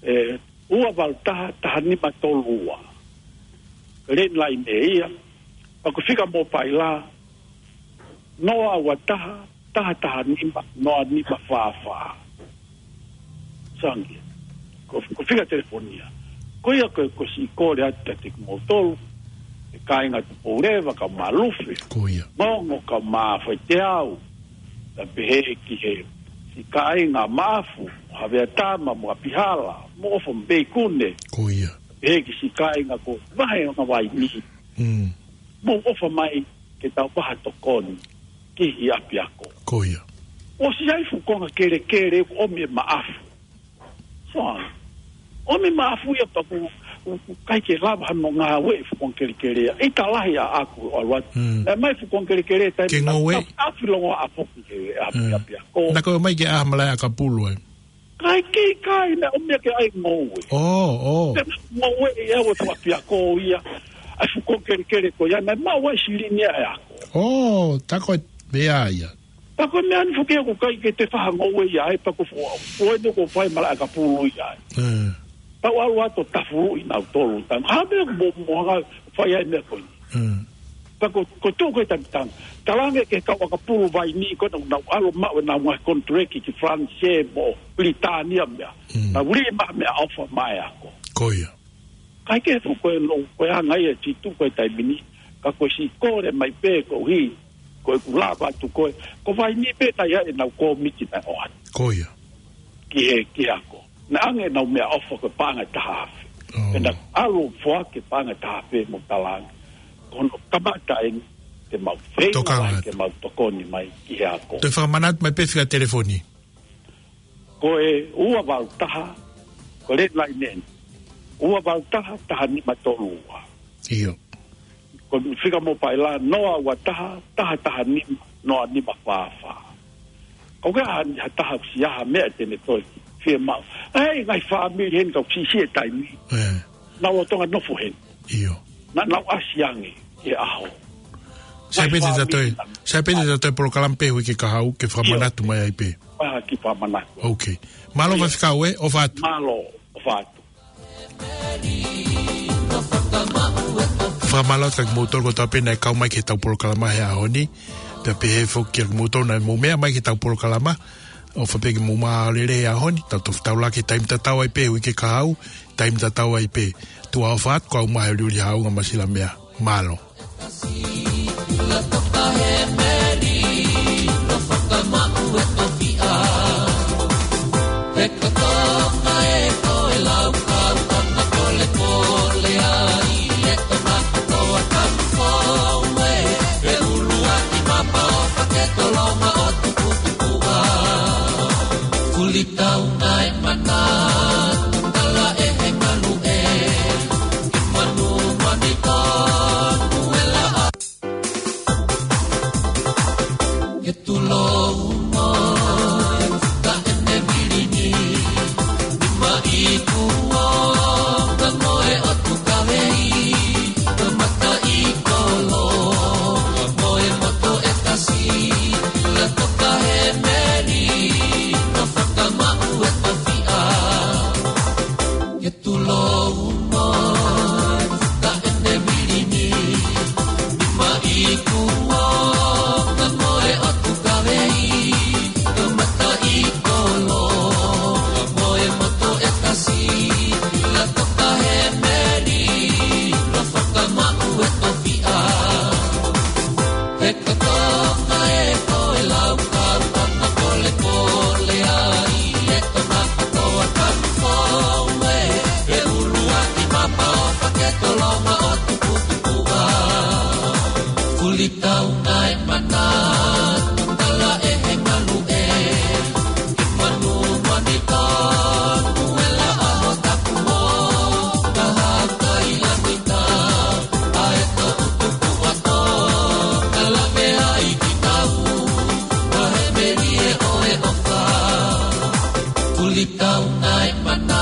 ua wal taha, taha nima tolu ua. Len line e ia, ako fika mo pai la noa wa taha taha taha nima noa nima faa faa sangi ko, ko fika telefonia ko ia ko, ko si kore ata te kumotolu e kainga tu poureva ka malufe ko ia mongo ka mawhai te au ta pehe ki he si kainga mafu havea tama mua pihala mo ofo mbei kune ko ia pehe ki si kainga ko vahe nga wai ni Mm. Mo ofa mai ke tau paha tokoni ki hi api ako. Koia. O si ai fukonga kere kere o me maafu. Soa. O me maafu ia paku kai ke lava hano ngā we fukonga kere kere. E ta lahi a aku o alwat. E mai fukonga kere kere tai. Ke ngowe? Afi longo a poki ke api api ako. Nako mai ke ah malai a kapulu ai. Kai ke kai na o me ke ai ngowe. Oh, oh. Ngowe ia o tu api ako ia. Ai fukonga kere kere ko ia. Na ma wa shirinia e ako. Oh, tako bea ia. Pako me ani fuke ko kai ke te whaha ngowe ia e pako fo fo e ko fai mala ka pulu ia. Eh. Pa wa wa to tafu ina tolu tan. Ha me mo mo ha fai ai me ko. Mm. Pako ko to ko tan tan. Talange ke ka ka pulu vai ni ko na alo ma na wa contract ki France mo Britania me. Na uri ma me alfa mai ako. Koia. Kai ke fu ko no ko ya ngai e tu ko tai mini. Ka ko si ko re mai pe ko hi. Ko ku la ba tu ko ko vai ni pe ta ya na ko mi ti na o Koia. ki he ki ako na ange na me ofo ko panga ta e na alo fo ke panga ta pe mo talang kon tabata en te mau fe ke mau toko ni mai ki he ako te fa manat mai pe fika telefoni ko e ua val taha ko le lai nen ua val taha taha ni matolu iyo ko fika mo paila noa wa taha taha taha ni noa ni mafafa ko ga han taha sia me te ne toi fie ma ai ngai family hen ko si si tai mi eh na o tonga no fu hen iyo na na asiange e aho sai pe te toi sai pe te toi por kalampe wi ke kahau ke fa manatu mai ai pe pa ki fa manatu okay malo va ficar we o fatu malo o fatu fa malo tak motor ko ta pena ka mai ke tau por kalama ya honi pe pe fo ke motor na mo me mai ke tau por kalama o fa pe ke mo ma le le ya honi ta to tau la ke time ta tau ai pe wi ke kahau time ta tau ai pe tu a fat ko ma lu li hau ma sila mea malo la toka he meri no fa ka ma u e to fi a e ko to na e ko e la ka ta na ko le ko le ai e to na ko ta ko me e ulu a ti ma pa o fa ke to lo ma o tu tu tu a kulita una e mana ala e e malu e manu manita nuela e tu lo mo ta ene bilini ma i tu o ta mo e o tu kavei ta mata i kolo mo e moto e tasi la toka he meri no fata ma u e to fia e tu lo mo ta ene bilini ma i tu o ta mo e o tu kavei ta mata i kolo mo e moto e tasi la toka he meri no fata ma u e to fia e ka toka e ko e lau ka tata kole kole ai e to na katoa kako me e urua i mapa o paketo loma o tupu tupu a kulita una e mana tala e he malu e e manu manita nuela aho tapu mo taha kai la mita a e to tupu a to tala me ai ki tau a he meri e o e ofa kulita una e mana